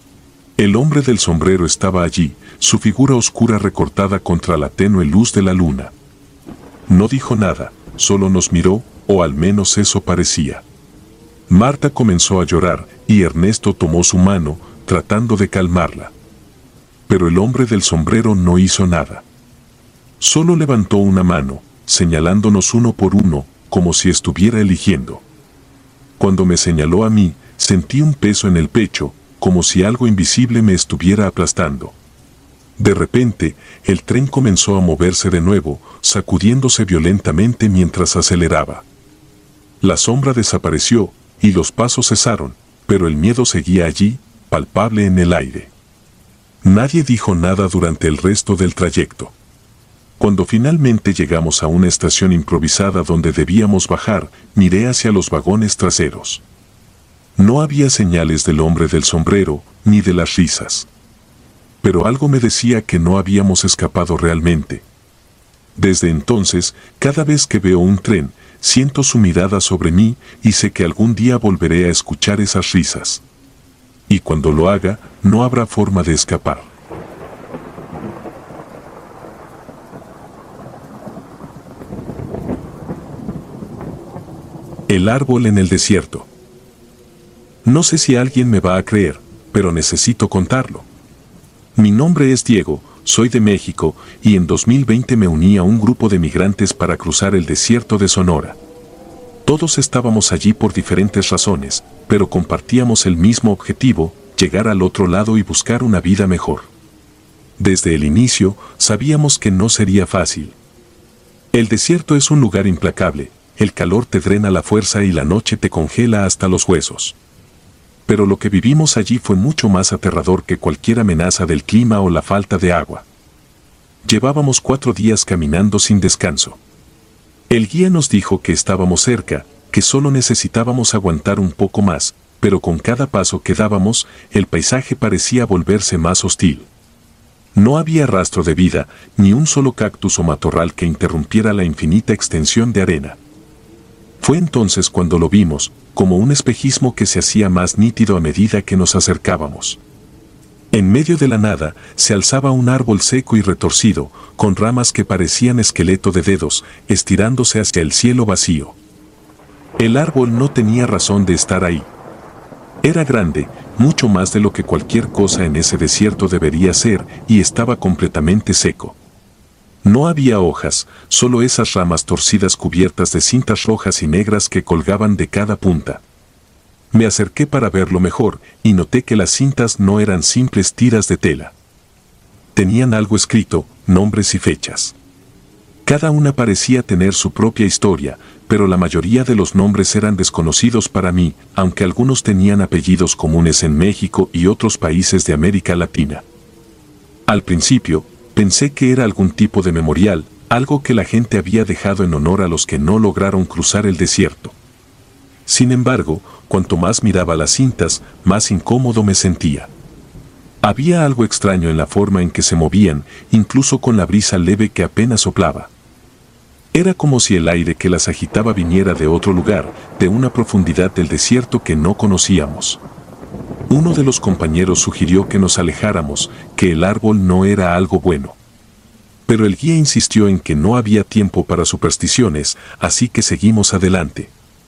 El hombre del sombrero estaba allí, su figura oscura recortada contra la tenue luz de la luna. No dijo nada, solo nos miró, o al menos eso parecía. Marta comenzó a llorar, y Ernesto tomó su mano, tratando de calmarla. Pero el hombre del sombrero no hizo nada. Solo levantó una mano, señalándonos uno por uno, como si estuviera eligiendo. Cuando me señaló a mí, sentí un peso en el pecho, como si algo invisible me estuviera aplastando. De repente, el tren comenzó a moverse de nuevo, sacudiéndose violentamente mientras aceleraba. La sombra desapareció, y los pasos cesaron, pero el miedo seguía allí, palpable en el aire. Nadie dijo nada durante el resto del trayecto. Cuando finalmente llegamos a una estación improvisada donde debíamos bajar, miré hacia los vagones traseros. No había señales del hombre del sombrero, ni de las risas. Pero algo me decía que no habíamos escapado realmente. Desde entonces, cada vez que veo un tren, siento su mirada sobre mí y sé que algún día volveré a escuchar esas risas. Y cuando lo haga, no habrá forma de escapar. El árbol en el desierto. No sé si alguien me va a creer, pero necesito contarlo. Mi nombre es Diego, soy de México, y en dos mil veinte me uní a un grupo de migrantes para cruzar el desierto de Sonora. Todos estábamos allí por diferentes razones, pero compartíamos el mismo objetivo, llegar al otro lado y buscar una vida mejor. Desde el inicio, sabíamos que no sería fácil. El desierto es un lugar implacable, el calor te drena la fuerza y la noche te congela hasta los huesos. Pero lo que vivimos allí fue mucho más aterrador que cualquier amenaza del clima o la falta de agua. Llevábamos cuatro días caminando sin descanso. El guía nos dijo que estábamos cerca, que solo necesitábamos aguantar un poco más, pero con cada paso que dábamos, el paisaje parecía volverse más hostil. No había rastro de vida, ni un solo cactus o matorral que interrumpiera la infinita extensión de arena. Fue entonces cuando lo vimos, como un espejismo que se hacía más nítido a medida que nos acercábamos. En medio de la nada, se alzaba un árbol seco y retorcido, con ramas que parecían esqueleto de dedos, estirándose hacia el cielo vacío. El árbol no tenía razón de estar ahí. Era grande, mucho más de lo que cualquier cosa en ese desierto debería ser, y estaba completamente seco. No había hojas, solo esas ramas torcidas cubiertas de cintas rojas y negras que colgaban de cada punta. Me acerqué para verlo mejor, y noté que las cintas no eran simples tiras de tela. Tenían algo escrito, nombres y fechas. Cada una parecía tener su propia historia, pero la mayoría de los nombres eran desconocidos para mí, aunque algunos tenían apellidos comunes en México y otros países de América Latina. Al principio, pensé que era algún tipo de memorial, algo que la gente había dejado en honor a los que no lograron cruzar el desierto. Sin embargo, cuanto más miraba las cintas, más incómodo me sentía. Había algo extraño en la forma en que se movían, incluso con la brisa leve que apenas soplaba. Era como si el aire que las agitaba viniera de otro lugar, de una profundidad del desierto que no conocíamos. Uno de los compañeros sugirió que nos alejáramos, que el árbol no era algo bueno. Pero el guía insistió en que no había tiempo para supersticiones, así que seguimos adelante.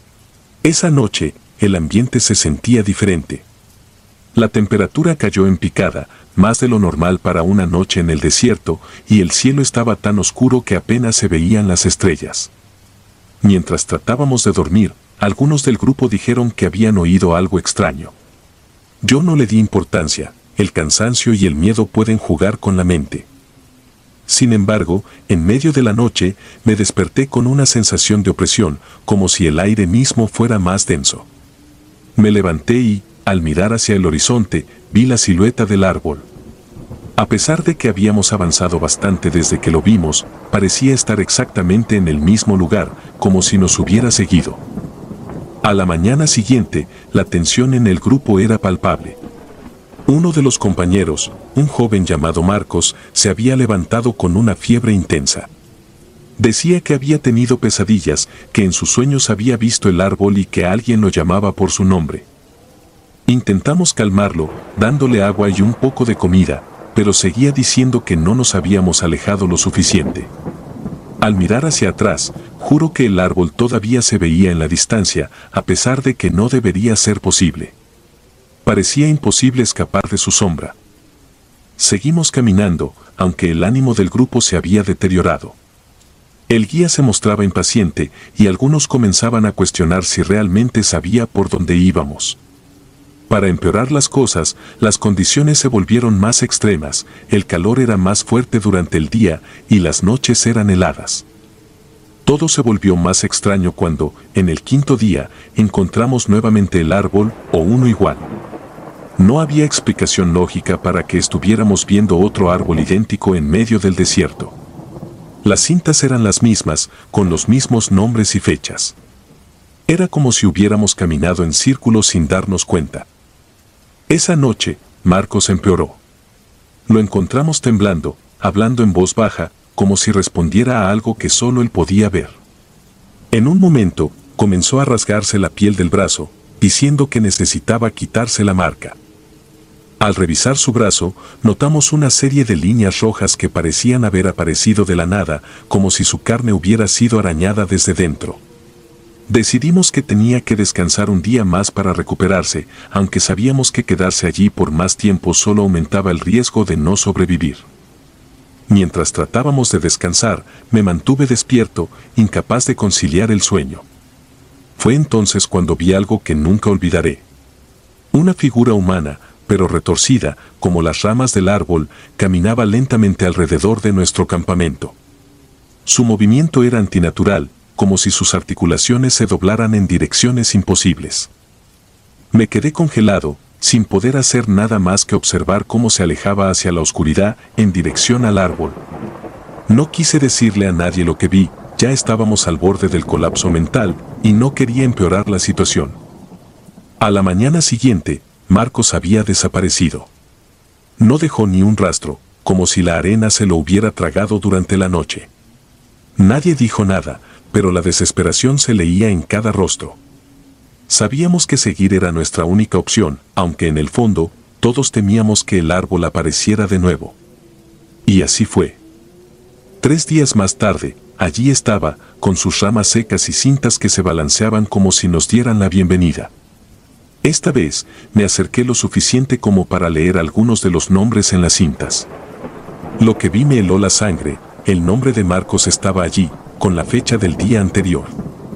Esa noche, el ambiente se sentía diferente. La temperatura cayó en picada, más de lo normal para una noche en el desierto, y el cielo estaba tan oscuro que apenas se veían las estrellas. Mientras tratábamos de dormir, algunos del grupo dijeron que habían oído algo extraño. Yo no le di importancia, el cansancio y el miedo pueden jugar con la mente. Sin embargo, en medio de la noche, me desperté con una sensación de opresión, como si el aire mismo fuera más denso. Me levanté y, al mirar hacia el horizonte, vi la silueta del árbol. A pesar de que habíamos avanzado bastante desde que lo vimos, parecía estar exactamente en el mismo lugar, como si nos hubiera seguido. A la mañana siguiente, la tensión en el grupo era palpable. Uno de los compañeros, un joven llamado Marcos, se había levantado con una fiebre intensa. Decía que había tenido pesadillas, que en sus sueños había visto el árbol y que alguien lo llamaba por su nombre. Intentamos calmarlo, dándole agua y un poco de comida, pero seguía diciendo que no nos habíamos alejado lo suficiente. Al mirar hacia atrás, juro que el árbol todavía se veía en la distancia, a pesar de que no debería ser posible. Parecía imposible escapar de su sombra. Seguimos caminando, aunque el ánimo del grupo se había deteriorado. El guía se mostraba impaciente y algunos comenzaban a cuestionar si realmente sabía por dónde íbamos. Para empeorar las cosas, las condiciones se volvieron más extremas, el calor era más fuerte durante el día y las noches eran heladas. Todo se volvió más extraño cuando, en el quinto día, encontramos nuevamente el árbol o uno igual. No había explicación lógica para que estuviéramos viendo otro árbol idéntico en medio del desierto. Las cintas eran las mismas, con los mismos nombres y fechas. Era como si hubiéramos caminado en círculos sin darnos cuenta. Esa noche, Marcos empeoró. Lo encontramos temblando, hablando en voz baja, como si respondiera a algo que solo él podía ver. En un momento, comenzó a rasgarse la piel del brazo, diciendo que necesitaba quitarse la marca. Al revisar su brazo, notamos una serie de líneas rojas que parecían haber aparecido de la nada, como si su carne hubiera sido arañada desde dentro. Decidimos que tenía que descansar un día más para recuperarse, aunque sabíamos que quedarse allí por más tiempo solo aumentaba el riesgo de no sobrevivir. Mientras tratábamos de descansar, me mantuve despierto, incapaz de conciliar el sueño. Fue entonces cuando vi algo que nunca olvidaré. Una figura humana, pero retorcida, como las ramas del árbol, caminaba lentamente alrededor de nuestro campamento. Su movimiento era antinatural, como si sus articulaciones se doblaran en direcciones imposibles. Me quedé congelado, sin poder hacer nada más que observar cómo se alejaba hacia la oscuridad en dirección al árbol. No quise decirle a nadie lo que vi, ya estábamos al borde del colapso mental y no quería empeorar la situación. A la mañana siguiente, Marcos había desaparecido. No dejó ni un rastro, como si la arena se lo hubiera tragado durante la noche. Nadie dijo nada, pero la desesperación se leía en cada rostro. Sabíamos que seguir era nuestra única opción, aunque en el fondo, todos temíamos que el árbol apareciera de nuevo. Y así fue. Tres días más tarde, allí estaba, con sus ramas secas y cintas que se balanceaban como si nos dieran la bienvenida. Esta vez, me acerqué lo suficiente como para leer algunos de los nombres en las cintas. Lo que vi me heló la sangre, el nombre de Marcos estaba allí, con la fecha del día anterior.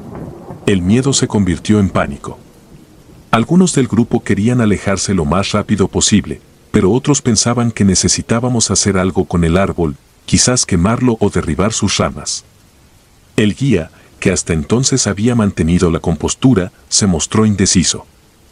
El miedo se convirtió en pánico. Algunos del grupo querían alejarse lo más rápido posible, pero otros pensaban que necesitábamos hacer algo con el árbol, quizás quemarlo o derribar sus ramas. El guía, que hasta entonces había mantenido la compostura, se mostró indeciso.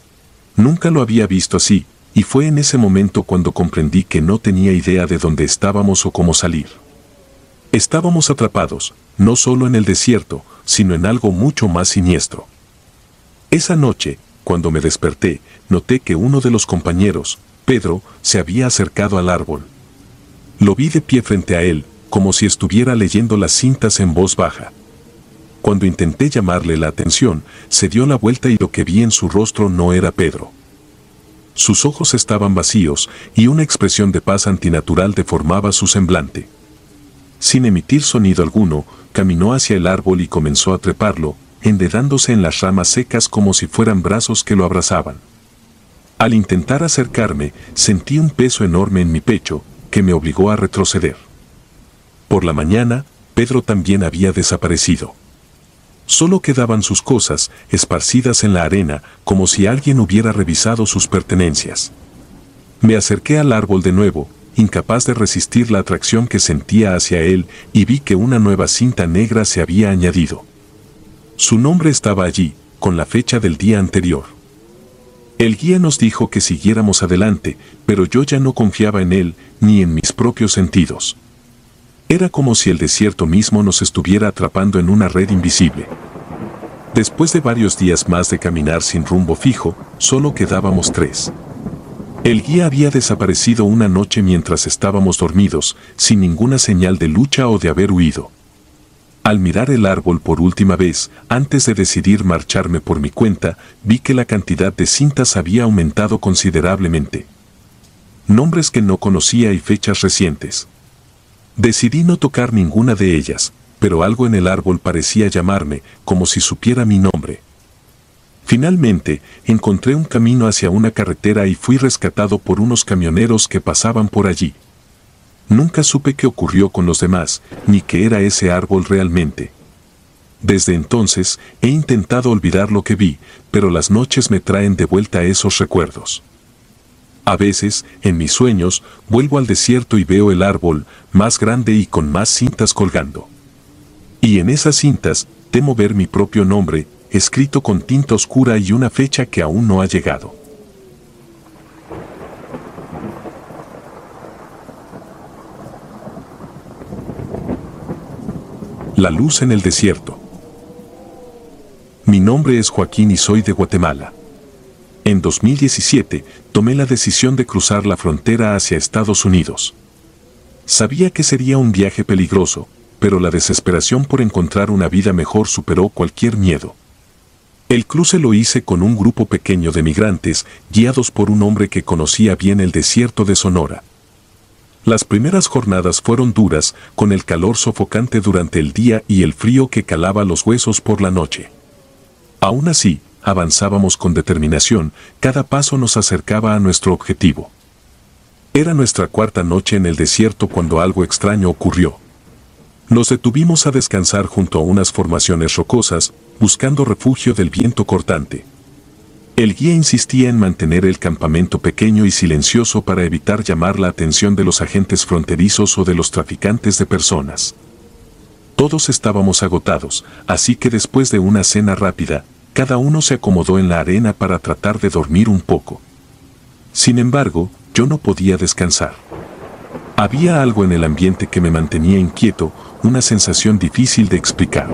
Nunca lo había visto así, y fue en ese momento cuando comprendí que no tenía idea de dónde estábamos o cómo salir. Estábamos atrapados, no solo en el desierto, sino en algo mucho más siniestro. Esa noche, cuando me desperté, noté que uno de los compañeros, Pedro, se había acercado al árbol. Lo vi de pie frente a él, como si estuviera leyendo las cintas en voz baja. Cuando intenté llamarle la atención, se dio la vuelta y lo que vi en su rostro no era Pedro. Sus ojos estaban vacíos y una expresión de paz antinatural deformaba su semblante. Sin emitir sonido alguno, caminó hacia el árbol y comenzó a treparlo, enredándose en las ramas secas como si fueran brazos que lo abrazaban. Al intentar acercarme, sentí un peso enorme en mi pecho, que me obligó a retroceder. Por la mañana, Pedro también había desaparecido. Solo quedaban sus cosas, esparcidas en la arena, como si alguien hubiera revisado sus pertenencias. Me acerqué al árbol de nuevo, incapaz de resistir la atracción que sentía hacia él, y vi que una nueva cinta negra se había añadido. Su nombre estaba allí, con la fecha del día anterior. El guía nos dijo que siguiéramos adelante, pero yo ya no confiaba en él, ni en mis propios sentidos. Era como si el desierto mismo nos estuviera atrapando en una red invisible. Después de varios días más de caminar sin rumbo fijo, solo quedábamos tres. El guía había desaparecido una noche mientras estábamos dormidos, sin ninguna señal de lucha o de haber huido. Al mirar el árbol por última vez, antes de decidir marcharme por mi cuenta, vi que la cantidad de cintas había aumentado considerablemente. Nombres que no conocía y fechas recientes. Decidí no tocar ninguna de ellas, pero algo en el árbol parecía llamarme, como si supiera mi nombre. Finalmente, encontré un camino hacia una carretera y fui rescatado por unos camioneros que pasaban por allí. Nunca supe qué ocurrió con los demás, ni qué era ese árbol realmente. Desde entonces, he intentado olvidar lo que vi, pero las noches me traen de vuelta esos recuerdos. A veces, en mis sueños, vuelvo al desierto y veo el árbol, más grande y con más cintas colgando. Y en esas cintas, temo ver mi propio nombre, escrito con tinta oscura y una fecha que aún no ha llegado. La luz en el desierto. Mi nombre es Joaquín y soy de Guatemala. En dos mil diecisiete, tomé la decisión de cruzar la frontera hacia Estados Unidos. Sabía que sería un viaje peligroso, pero la desesperación por encontrar una vida mejor superó cualquier miedo. El cruce lo hice con un grupo pequeño de migrantes, guiados por un hombre que conocía bien el desierto de Sonora. Las primeras jornadas fueron duras, con el calor sofocante durante el día y el frío que calaba los huesos por la noche. Aún así, avanzábamos con determinación, cada paso nos acercaba a nuestro objetivo. Era nuestra cuarta noche en el desierto cuando algo extraño ocurrió. Nos detuvimos a descansar junto a unas formaciones rocosas, buscando refugio del viento cortante. El guía insistía en mantener el campamento pequeño y silencioso para evitar llamar la atención de los agentes fronterizos o de los traficantes de personas. Todos estábamos agotados, así que después de una cena rápida, cada uno se acomodó en la arena para tratar de dormir un poco. Sin embargo, yo no podía descansar. Había algo en el ambiente que me mantenía inquieto, una sensación difícil de explicar.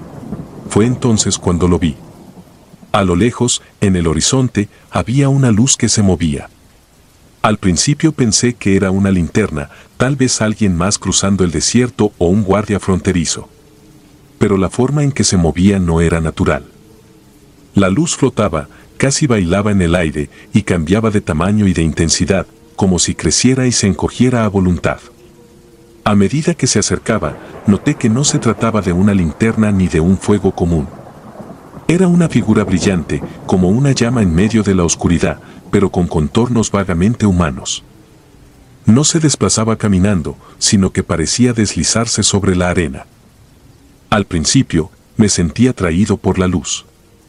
Fue entonces cuando lo vi. A lo lejos, en el horizonte, había una luz que se movía. Al principio pensé que era una linterna, tal vez alguien más cruzando el desierto o un guardia fronterizo. Pero la forma en que se movía no era natural. La luz flotaba, casi bailaba en el aire y cambiaba de tamaño y de intensidad, como si creciera y se encogiera a voluntad. A medida que se acercaba, noté que no se trataba de una linterna ni de un fuego común. Era una figura brillante, como una llama en medio de la oscuridad, pero con contornos vagamente humanos. No se desplazaba caminando, sino que parecía deslizarse sobre la arena. Al principio, me sentí atraído por la luz.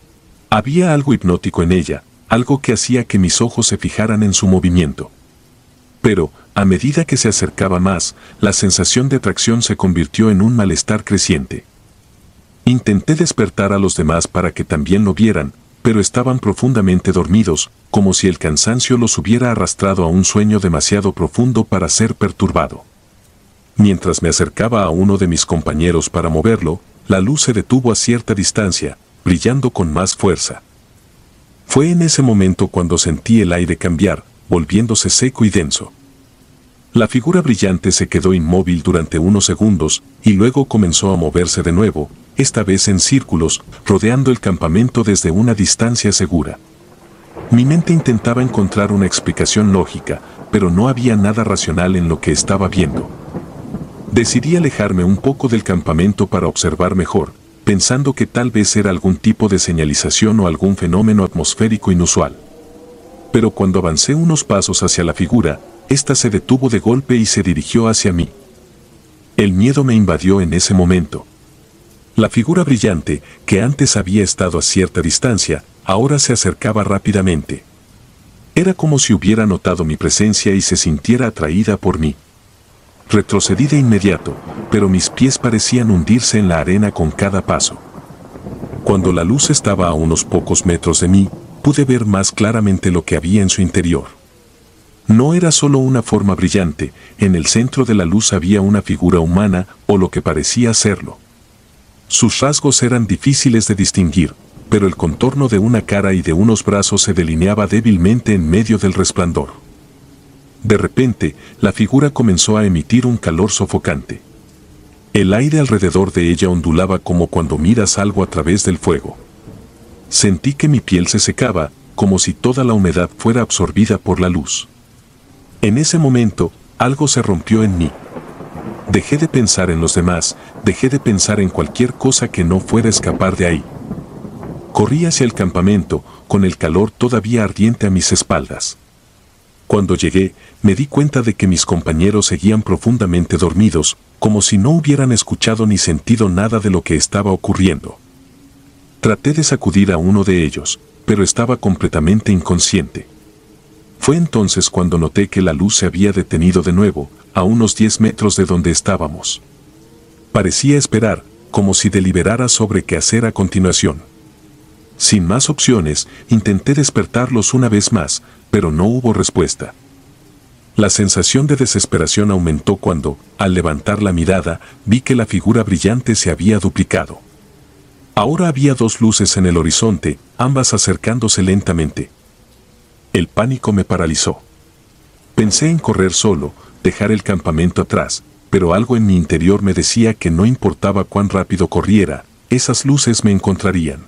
Había algo hipnótico en ella, algo que hacía que mis ojos se fijaran en su movimiento. Pero, a medida que se acercaba más, la sensación de atracción se convirtió en un malestar creciente. Intenté despertar a los demás para que también lo vieran, pero estaban profundamente dormidos, como si el cansancio los hubiera arrastrado a un sueño demasiado profundo para ser perturbado. Mientras me acercaba a uno de mis compañeros para moverlo, la luz se detuvo a cierta distancia, brillando con más fuerza. Fue en ese momento cuando sentí el aire cambiar, volviéndose seco y denso. La figura brillante se quedó inmóvil durante unos segundos y luego comenzó a moverse de nuevo, esta vez en círculos, rodeando el campamento desde una distancia segura. Mi mente intentaba encontrar una explicación lógica, pero no había nada racional en lo que estaba viendo. Decidí alejarme un poco del campamento para observar mejor, pensando que tal vez era algún tipo de señalización o algún fenómeno atmosférico inusual. Pero cuando avancé unos pasos hacia la figura, ésta se detuvo de golpe y se dirigió hacia mí. El miedo me invadió en ese momento. La figura brillante, que antes había estado a cierta distancia, ahora se acercaba rápidamente. Era como si hubiera notado mi presencia y se sintiera atraída por mí. Retrocedí de inmediato, pero mis pies parecían hundirse en la arena con cada paso. Cuando la luz estaba a unos pocos metros de mí, pude ver más claramente lo que había en su interior. No era solo una forma brillante, en el centro de la luz había una figura humana, o lo que parecía serlo. Sus rasgos eran difíciles de distinguir, pero el contorno de una cara y de unos brazos se delineaba débilmente en medio del resplandor. De repente, la figura comenzó a emitir un calor sofocante. El aire alrededor de ella ondulaba como cuando miras algo a través del fuego. Sentí que mi piel se secaba, como si toda la humedad fuera absorbida por la luz. En ese momento, algo se rompió en mí. Dejé de pensar en los demás, dejé de pensar en cualquier cosa que no fuera escapar de ahí. Corrí hacia el campamento, con el calor todavía ardiente a mis espaldas. Cuando llegué, me di cuenta de que mis compañeros seguían profundamente dormidos, como si no hubieran escuchado ni sentido nada de lo que estaba ocurriendo. Traté de sacudir a uno de ellos, pero estaba completamente inconsciente. Fue entonces cuando noté que la luz se había detenido de nuevo, a unos diez metros de donde estábamos. Parecía esperar, como si deliberara sobre qué hacer a continuación. Sin más opciones, intenté despertarlos una vez más, pero no hubo respuesta. La sensación de desesperación aumentó cuando, al levantar la mirada, vi que la figura brillante se había duplicado. Ahora había dos luces en el horizonte, ambas acercándose lentamente. El pánico me paralizó. Pensé en correr solo, dejar el campamento atrás, pero algo en mi interior me decía que no importaba cuán rápido corriera, esas luces me encontrarían.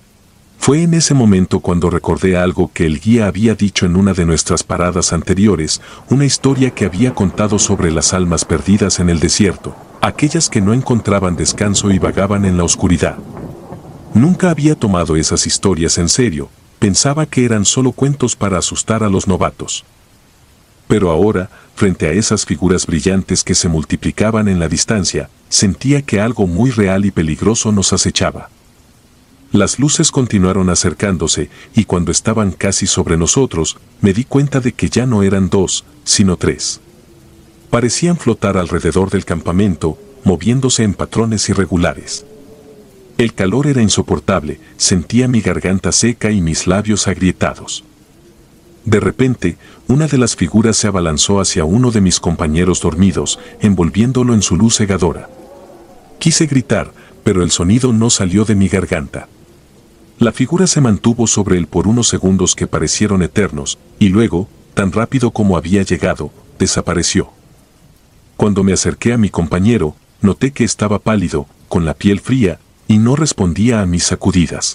Fue en ese momento cuando recordé algo que el guía había dicho en una de nuestras paradas anteriores, una historia que había contado sobre las almas perdidas en el desierto, aquellas que no encontraban descanso y vagaban en la oscuridad. Nunca había tomado esas historias en serio, pensaba que eran solo cuentos para asustar a los novatos. Pero ahora, frente a esas figuras brillantes que se multiplicaban en la distancia, sentía que algo muy real y peligroso nos acechaba. Las luces continuaron acercándose, y cuando estaban casi sobre nosotros, me di cuenta de que ya no eran dos, sino tres. Parecían flotar alrededor del campamento, moviéndose en patrones irregulares. El calor era insoportable, sentía mi garganta seca y mis labios agrietados. De repente, una de las figuras se abalanzó hacia uno de mis compañeros dormidos, envolviéndolo en su luz cegadora. Quise gritar, pero el sonido no salió de mi garganta. La figura se mantuvo sobre él por unos segundos que parecieron eternos, y luego, tan rápido como había llegado, desapareció. Cuando me acerqué a mi compañero, noté que estaba pálido, con la piel fría, y no respondía a mis sacudidas.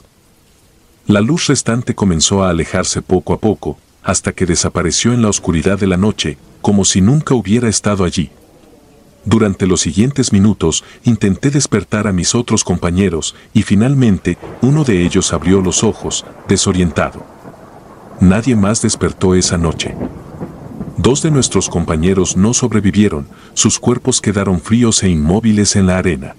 La luz restante comenzó a alejarse poco a poco, hasta que desapareció en la oscuridad de la noche, como si nunca hubiera estado allí. Durante los siguientes minutos, intenté despertar a mis otros compañeros, y finalmente, uno de ellos abrió los ojos, desorientado. Nadie más despertó esa noche. Dos de nuestros compañeros no sobrevivieron, sus cuerpos quedaron fríos e inmóviles en la arena.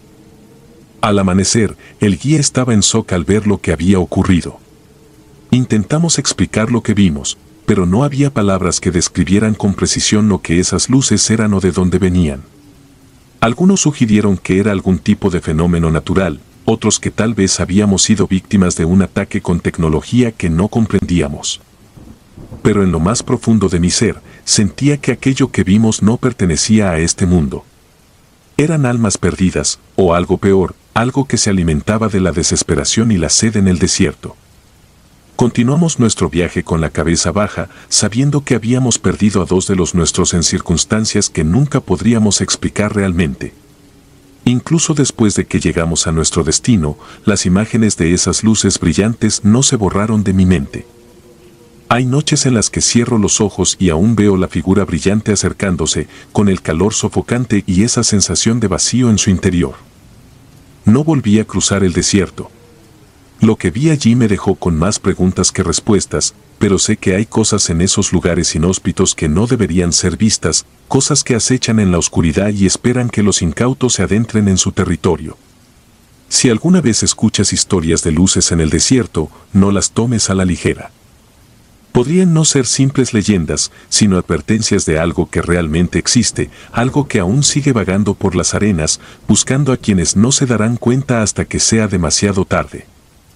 Al amanecer, el guía estaba en shock al ver lo que había ocurrido. Intentamos explicar lo que vimos, pero no había palabras que describieran con precisión lo que esas luces eran o de dónde venían. Algunos sugirieron que era algún tipo de fenómeno natural, otros que tal vez habíamos sido víctimas de un ataque con tecnología que no comprendíamos. Pero en lo más profundo de mi ser, sentía que aquello que vimos no pertenecía a este mundo. Eran almas perdidas, o algo peor, algo que se alimentaba de la desesperación y la sed en el desierto. Continuamos nuestro viaje con la cabeza baja, sabiendo que habíamos perdido a dos de los nuestros en circunstancias que nunca podríamos explicar realmente. Incluso después de que llegamos a nuestro destino, las imágenes de esas luces brillantes no se borraron de mi mente. Hay noches en las que cierro los ojos y aún veo la figura brillante acercándose, con el calor sofocante y esa sensación de vacío en su interior. No volví a cruzar el desierto. Lo que vi allí me dejó con más preguntas que respuestas, pero sé que hay cosas en esos lugares inhóspitos que no deberían ser vistas, cosas que acechan en la oscuridad y esperan que los incautos se adentren en su territorio. Si alguna vez escuchas historias de luces en el desierto, no las tomes a la ligera. Podrían no ser simples leyendas, sino advertencias de algo que realmente existe, algo que aún sigue vagando por las arenas, buscando a quienes no se darán cuenta hasta que sea demasiado tarde.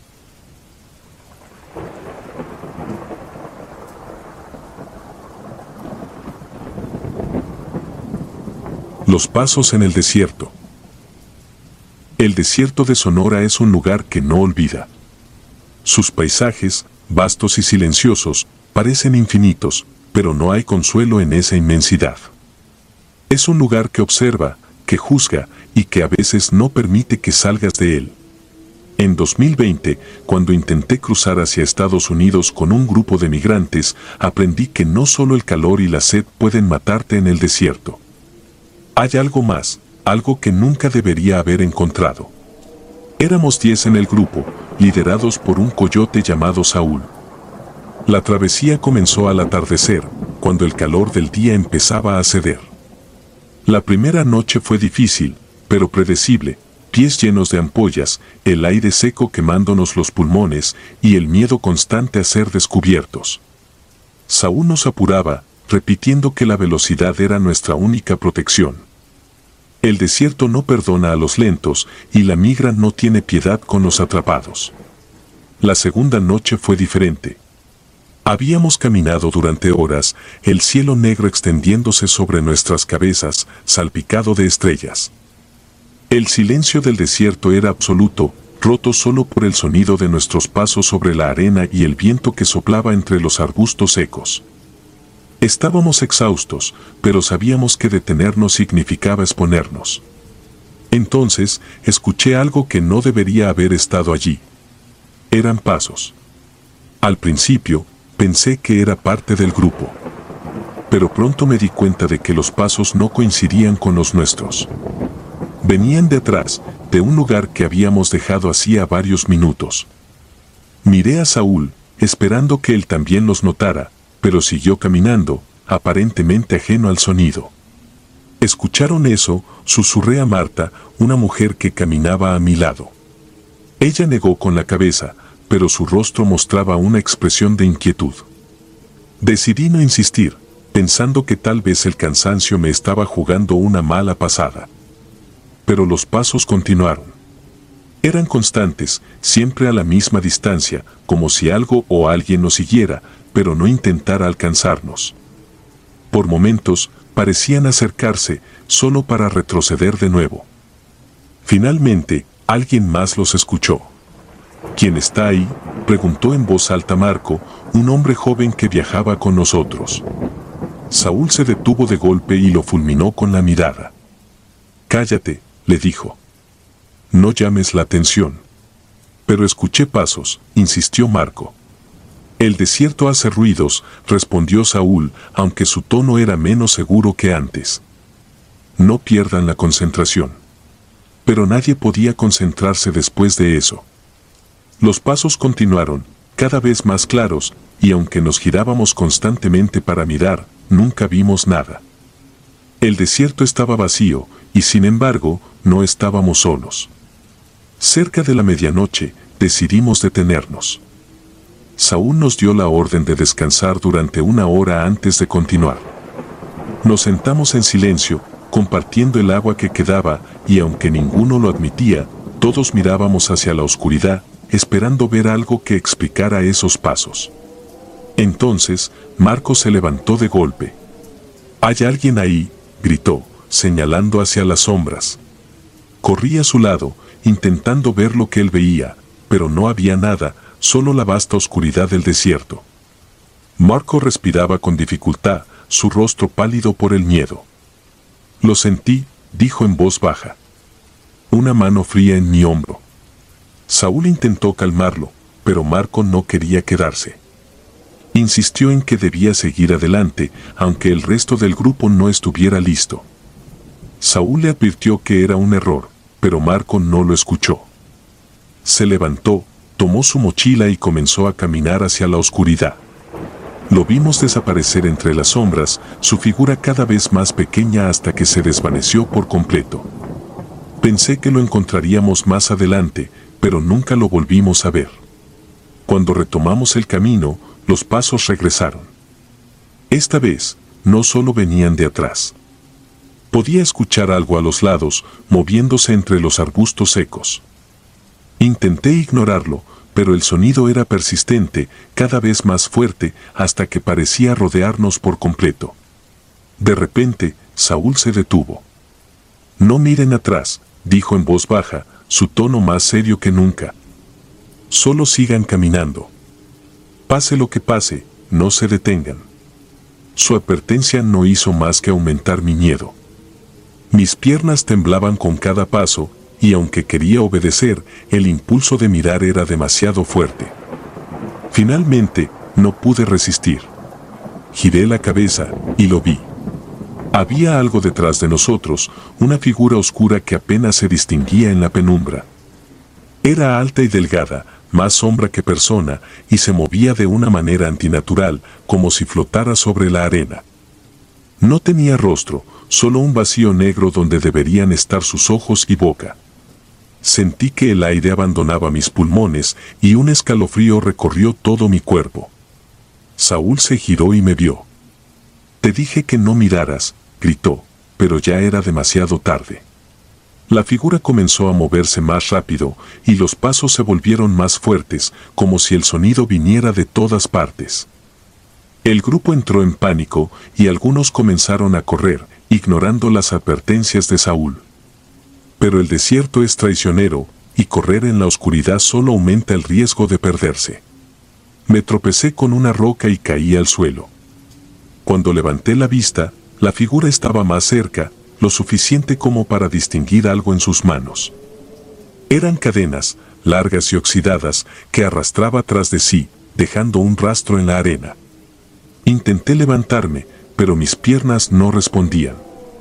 Los pasos en el desierto. El desierto de Sonora es un lugar que no olvida. Sus paisajes, vastos y silenciosos, parecen infinitos, pero no hay consuelo en esa inmensidad. Es un lugar que observa, que juzga y que a veces no permite que salgas de él. En dos mil veinte, cuando intenté cruzar hacia Estados Unidos con un grupo de migrantes, aprendí que no solo el calor y la sed pueden matarte en el desierto. Hay algo más, algo que nunca debería haber encontrado. Éramos diez en el grupo, liderados por un coyote llamado Saúl. La travesía comenzó al atardecer, cuando el calor del día empezaba a ceder. La primera noche fue difícil, pero predecible, pies llenos de ampollas, el aire seco quemándonos los pulmones y el miedo constante a ser descubiertos. Saúl nos apuraba, repitiendo que la velocidad era nuestra única protección. El desierto no perdona a los lentos y la migra no tiene piedad con los atrapados. La segunda noche fue diferente. Habíamos caminado durante horas, el cielo negro extendiéndose sobre nuestras cabezas, salpicado de estrellas. El silencio del desierto era absoluto, roto solo por el sonido de nuestros pasos sobre la arena y el viento que soplaba entre los arbustos secos. Estábamos exhaustos, pero sabíamos que detenernos significaba exponernos. Entonces, escuché algo que no debería haber estado allí. Eran pasos. Al principio, pensé que era parte del grupo. Pero pronto me di cuenta de que los pasos no coincidían con los nuestros. Venían de atrás, de un lugar que habíamos dejado hacía varios minutos. Miré a Saúl, esperando que él también los notara, pero siguió caminando, aparentemente ajeno al sonido. ¿Escucharon eso?, susurré a Marta, una mujer que caminaba a mi lado. Ella negó con la cabeza, pero su rostro mostraba una expresión de inquietud. Decidí no insistir, pensando que tal vez el cansancio me estaba jugando una mala pasada. Pero los pasos continuaron. Eran constantes, siempre a la misma distancia, como si algo o alguien nos siguiera, pero no intentara alcanzarnos. Por momentos, parecían acercarse, solo para retroceder de nuevo. Finalmente, alguien más los escuchó. ¿Quién está ahí?, preguntó en voz alta Marco, un hombre joven que viajaba con nosotros. Saúl se detuvo de golpe y lo fulminó con la mirada. «Cállate», le dijo. «No llames la atención». «Pero escuché pasos», insistió Marco. «El desierto hace ruidos», respondió Saúl, aunque su tono era menos seguro que antes. «No pierdan la concentración». Pero nadie podía concentrarse después de eso. Los pasos continuaron, cada vez más claros, y aunque nos girábamos constantemente para mirar, nunca vimos nada. El desierto estaba vacío, y sin embargo, no estábamos solos. Cerca de la medianoche, decidimos detenernos. Saúl nos dio la orden de descansar durante una hora antes de continuar. Nos sentamos en silencio, compartiendo el agua que quedaba, y aunque ninguno lo admitía, todos mirábamos hacia la oscuridad, esperando ver algo que explicara esos pasos. Entonces, Marco se levantó de golpe. «¿Hay alguien ahí?», gritó, señalando hacia las sombras. Corrí a su lado, intentando ver lo que él veía, pero no había nada, solo la vasta oscuridad del desierto. Marco respiraba con dificultad, su rostro pálido por el miedo. «Lo sentí», dijo en voz baja. una mano fría en mi hombro. Saúl intentó calmarlo, pero Marco no quería quedarse. Insistió en que debía seguir adelante, aunque el resto del grupo no estuviera listo. Saúl le advirtió que era un error, pero Marco no lo escuchó. Se levantó, tomó su mochila y comenzó a caminar hacia la oscuridad. Lo vimos desaparecer entre las sombras, su figura cada vez más pequeña hasta que se desvaneció por completo. Pensé que lo encontraríamos más adelante, pero nunca lo volvimos a ver. Cuando retomamos el camino, los pasos regresaron. Esta vez, no solo venían de atrás. Podía escuchar algo a los lados, moviéndose entre los arbustos secos. Intenté ignorarlo, pero el sonido era persistente, cada vez más fuerte, hasta que parecía rodearnos por completo. De repente, Saúl se detuvo. «No miren atrás», dijo en voz baja, su tono más serio que nunca. «Solo sigan caminando. Pase lo que pase, no se detengan». Su advertencia no hizo más que aumentar mi miedo. Mis piernas temblaban con cada paso, y aunque quería obedecer, el impulso de mirar era demasiado fuerte. Finalmente, no pude resistir. Giré la cabeza, y lo vi. Había algo detrás de nosotros, una figura oscura que apenas se distinguía en la penumbra. Era alta y delgada, más sombra que persona, y se movía de una manera antinatural, como si flotara sobre la arena. No tenía rostro, solo un vacío negro donde deberían estar sus ojos y boca. Sentí que el aire abandonaba mis pulmones y un escalofrío recorrió todo mi cuerpo. Saúl se giró y me vio. «Te dije que no miraras», gritó, pero ya era demasiado tarde. La figura comenzó a moverse más rápido y los pasos se volvieron más fuertes, como si el sonido viniera de todas partes. El grupo entró en pánico y algunos comenzaron a correr, ignorando las advertencias de Saúl. Pero el desierto es traicionero, y correr en la oscuridad solo aumenta el riesgo de perderse. Me tropecé con una roca y caí al suelo. Cuando levanté la vista, la figura estaba más cerca, lo suficiente como para distinguir algo en sus manos. Eran cadenas, largas y oxidadas, que arrastraba tras de sí, dejando un rastro en la arena. Intenté levantarme, pero mis piernas no respondían.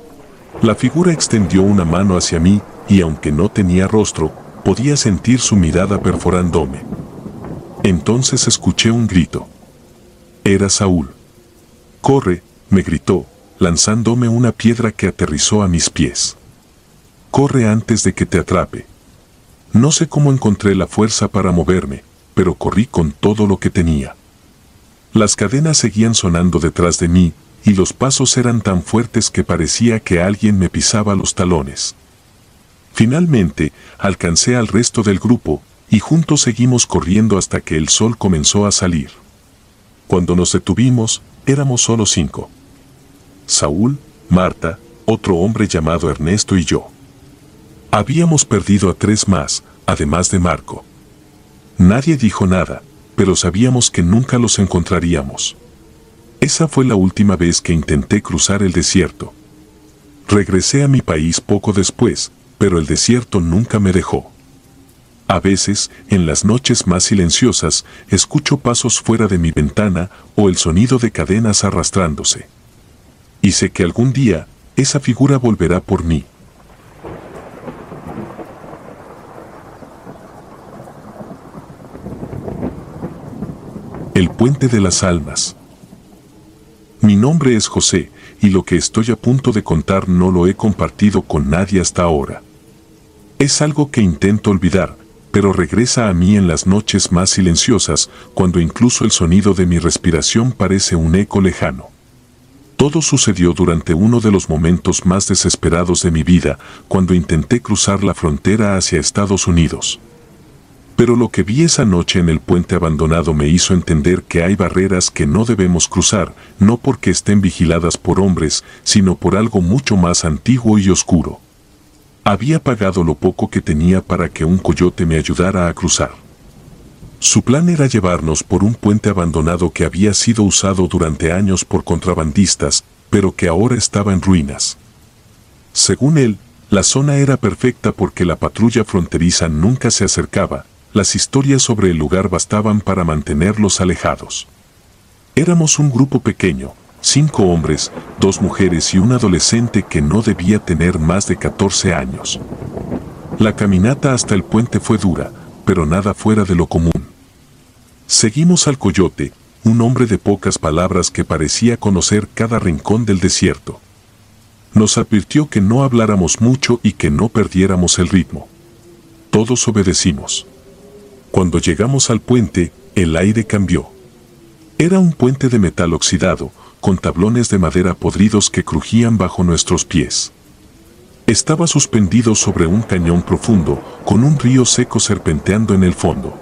La figura extendió una mano hacia mí, y aunque no tenía rostro, podía sentir su mirada perforándome. Entonces escuché un grito. Era Saúl. «Corre», me gritó, lanzándome una piedra que aterrizó a mis pies. «Corre antes de que te atrape». No sé cómo encontré la fuerza para moverme, pero corrí con todo lo que tenía. Las cadenas seguían sonando detrás de mí, y los pasos eran tan fuertes que parecía que alguien me pisaba los talones. Finalmente, alcancé al resto del grupo, y juntos seguimos corriendo hasta que el sol comenzó a salir. Cuando nos detuvimos, éramos solo cinco. Saúl, Marta, otro hombre llamado Ernesto y yo. Habíamos perdido a tres más, además de Marco. Nadie dijo nada, pero sabíamos que nunca los encontraríamos. Esa fue la última vez que intenté cruzar el desierto. Regresé a mi país poco después, pero el desierto nunca me dejó. A veces, en las noches más silenciosas, escucho pasos fuera de mi ventana o el sonido de cadenas arrastrándose. Y sé que algún día, esa figura volverá por mí. El puente de las almas. Mi nombre es José, y lo que estoy a punto de contar no lo he compartido con nadie hasta ahora. Es algo que intento olvidar, pero regresa a mí en las noches más silenciosas, cuando incluso el sonido de mi respiración parece un eco lejano. Todo sucedió durante uno de los momentos más desesperados de mi vida, cuando intenté cruzar la frontera hacia Estados Unidos. Pero lo que vi esa noche en el puente abandonado me hizo entender que hay barreras que no debemos cruzar, no porque estén vigiladas por hombres, sino por algo mucho más antiguo y oscuro. Había pagado lo poco que tenía para que un coyote me ayudara a cruzar. Su plan era llevarnos por un puente abandonado que había sido usado durante años por contrabandistas, pero que ahora estaba en ruinas. Según él, La zona era perfecta porque la patrulla fronteriza nunca se acercaba, las historias sobre el lugar bastaban para mantenerlos alejados. Éramos un grupo pequeño, cinco hombres, dos mujeres y un adolescente que no debía tener más de catorce años. La caminata hasta el puente fue dura, pero nada fuera de lo común. Seguimos al coyote, un hombre de pocas palabras que parecía conocer cada rincón del desierto. Nos advirtió que no habláramos mucho y que no perdiéramos el ritmo. Todos obedecimos. Cuando llegamos al puente, el aire cambió. Era un puente de metal oxidado, con tablones de madera podridos que crujían bajo nuestros pies. Estaba suspendido sobre un cañón profundo, con un río seco serpenteando en el fondo.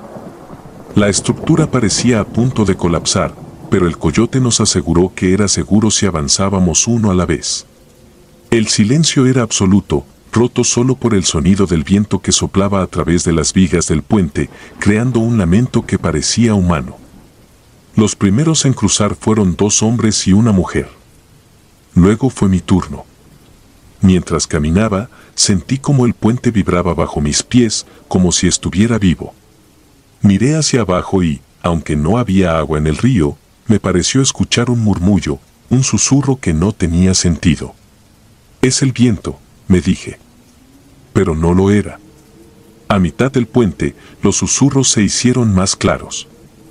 La estructura parecía a punto de colapsar, pero el coyote nos aseguró que era seguro si avanzábamos uno a la vez. El silencio era absoluto, roto solo por el sonido del viento que soplaba a través de las vigas del puente, creando un lamento que parecía humano. Los primeros en cruzar fueron dos hombres y una mujer. Luego fue mi turno. Mientras caminaba, sentí como el puente vibraba bajo mis pies, como si estuviera vivo. Miré hacia abajo y, aunque no había agua en el río, me pareció escuchar un murmullo, un susurro que no tenía sentido. «Es el viento», me dije. Pero no lo era. A mitad del puente, los susurros se hicieron más claros.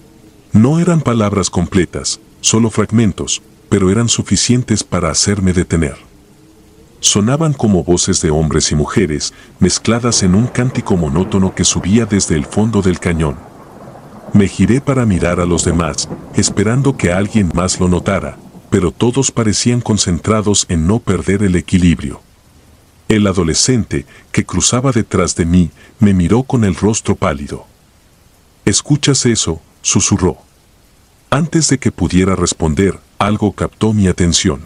No eran palabras completas, solo fragmentos, pero eran suficientes para hacerme detener. Sonaban como voces de hombres y mujeres, mezcladas en un cántico monótono que subía desde el fondo del cañón. Me giré para mirar a los demás, esperando que alguien más lo notara, pero todos parecían concentrados en no perder el equilibrio. El adolescente, que cruzaba detrás de mí, me miró con el rostro pálido. «¿Escuchas eso?», susurró. Antes de que pudiera responder, algo captó mi atención.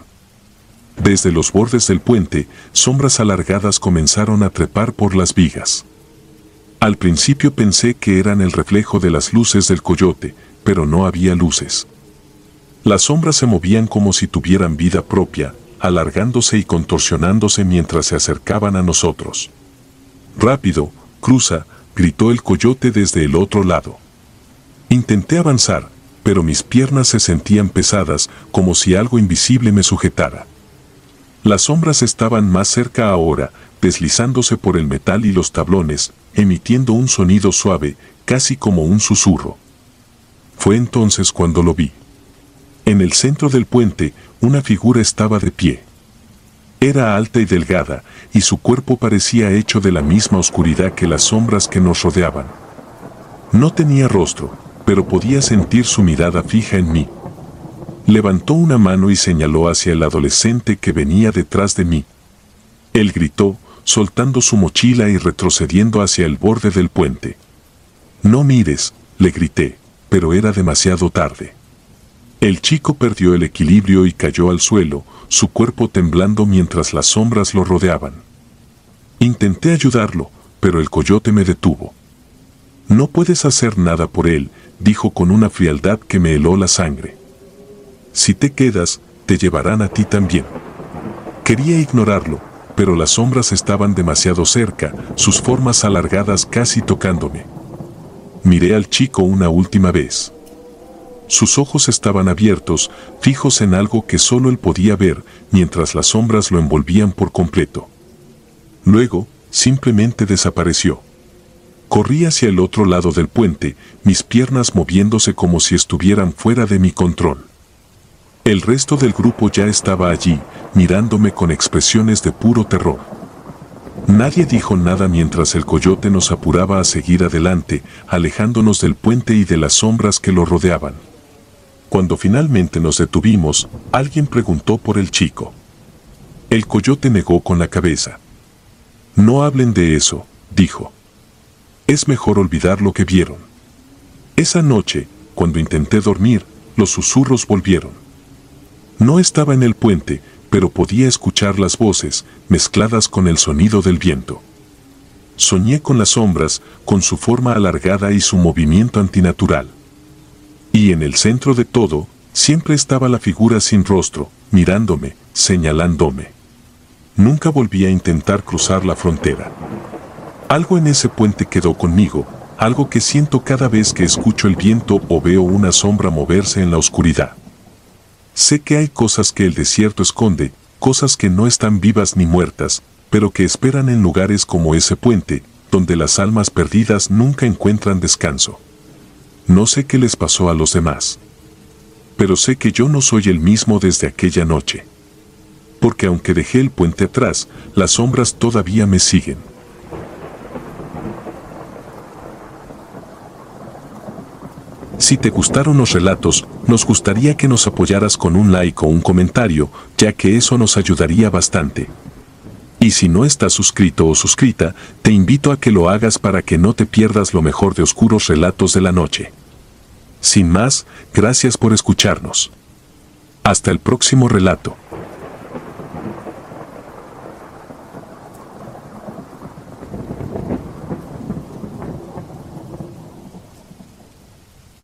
Desde los bordes del puente, sombras alargadas comenzaron a trepar por las vigas. Al principio pensé que eran el reflejo de las luces del coyote, pero no había luces. Las sombras se movían como si tuvieran vida propia, alargándose y contorsionándose mientras se acercaban a nosotros. «Rápido, cruza», gritó el coyote desde el otro lado. Intenté avanzar, pero mis piernas se sentían pesadas, como si algo invisible me sujetara. Las sombras estaban más cerca ahora, deslizándose por el metal y los tablones, emitiendo un sonido suave, casi como un susurro. Fue entonces cuando lo vi. En el centro del puente, una figura estaba de pie. Era alta y delgada, y su cuerpo parecía hecho de la misma oscuridad que las sombras que nos rodeaban. No tenía rostro, pero podía sentir su mirada fija en mí. Levantó una mano y señaló hacia el adolescente que venía detrás de mí. Él gritó, soltando su mochila y retrocediendo hacia el borde del puente. «No mires», le grité, pero era demasiado tarde. El chico perdió el equilibrio y cayó al suelo, su cuerpo temblando mientras las sombras lo rodeaban. Intenté ayudarlo, pero el coyote me detuvo. «No puedes hacer nada por él», dijo con una frialdad que me heló la sangre. «Si te quedas, te llevarán a ti también». Quería ignorarlo, pero las sombras estaban demasiado cerca, sus formas alargadas casi tocándome. Miré al chico una última vez. Sus ojos estaban abiertos, fijos en algo que solo él podía ver, mientras las sombras lo envolvían por completo. Luego, simplemente desapareció. Corrí hacia el otro lado del puente, mis piernas moviéndose como si estuvieran fuera de mi control. El resto del grupo ya estaba allí, mirándome con expresiones de puro terror. Nadie dijo nada mientras el coyote nos apuraba a seguir adelante, alejándonos del puente y de las sombras que lo rodeaban. Cuando finalmente nos detuvimos, alguien preguntó por el chico. El coyote negó con la cabeza. «No hablen de eso», dijo. «Es mejor olvidar lo que vieron». Esa noche, cuando intenté dormir, los susurros volvieron. No estaba en el puente, pero podía escuchar las voces, mezcladas con el sonido del viento. Soñé con las sombras, con su forma alargada y su movimiento antinatural. Y en el centro de todo, siempre estaba la figura sin rostro, mirándome, señalándome. nunca volví a intentar cruzar la frontera. Algo en ese puente quedó conmigo, algo que siento cada vez que escucho el viento o veo una sombra moverse en la oscuridad. Sé que hay cosas que el desierto esconde, cosas que no están vivas ni muertas, pero que esperan en lugares como ese puente, donde las almas perdidas nunca encuentran descanso. No sé qué les pasó a los demás, pero sé que yo no soy el mismo desde aquella noche. Porque aunque dejé el puente atrás, las sombras todavía me siguen. Si te gustaron los relatos, nos gustaría que nos apoyaras con un like o un comentario, ya que eso nos ayudaría bastante. Y si no estás suscrito o suscrita, te invito a que lo hagas para que no te pierdas lo mejor de Oscuros Relatos de la Noche. Sin más, gracias por escucharnos. Hasta el próximo relato.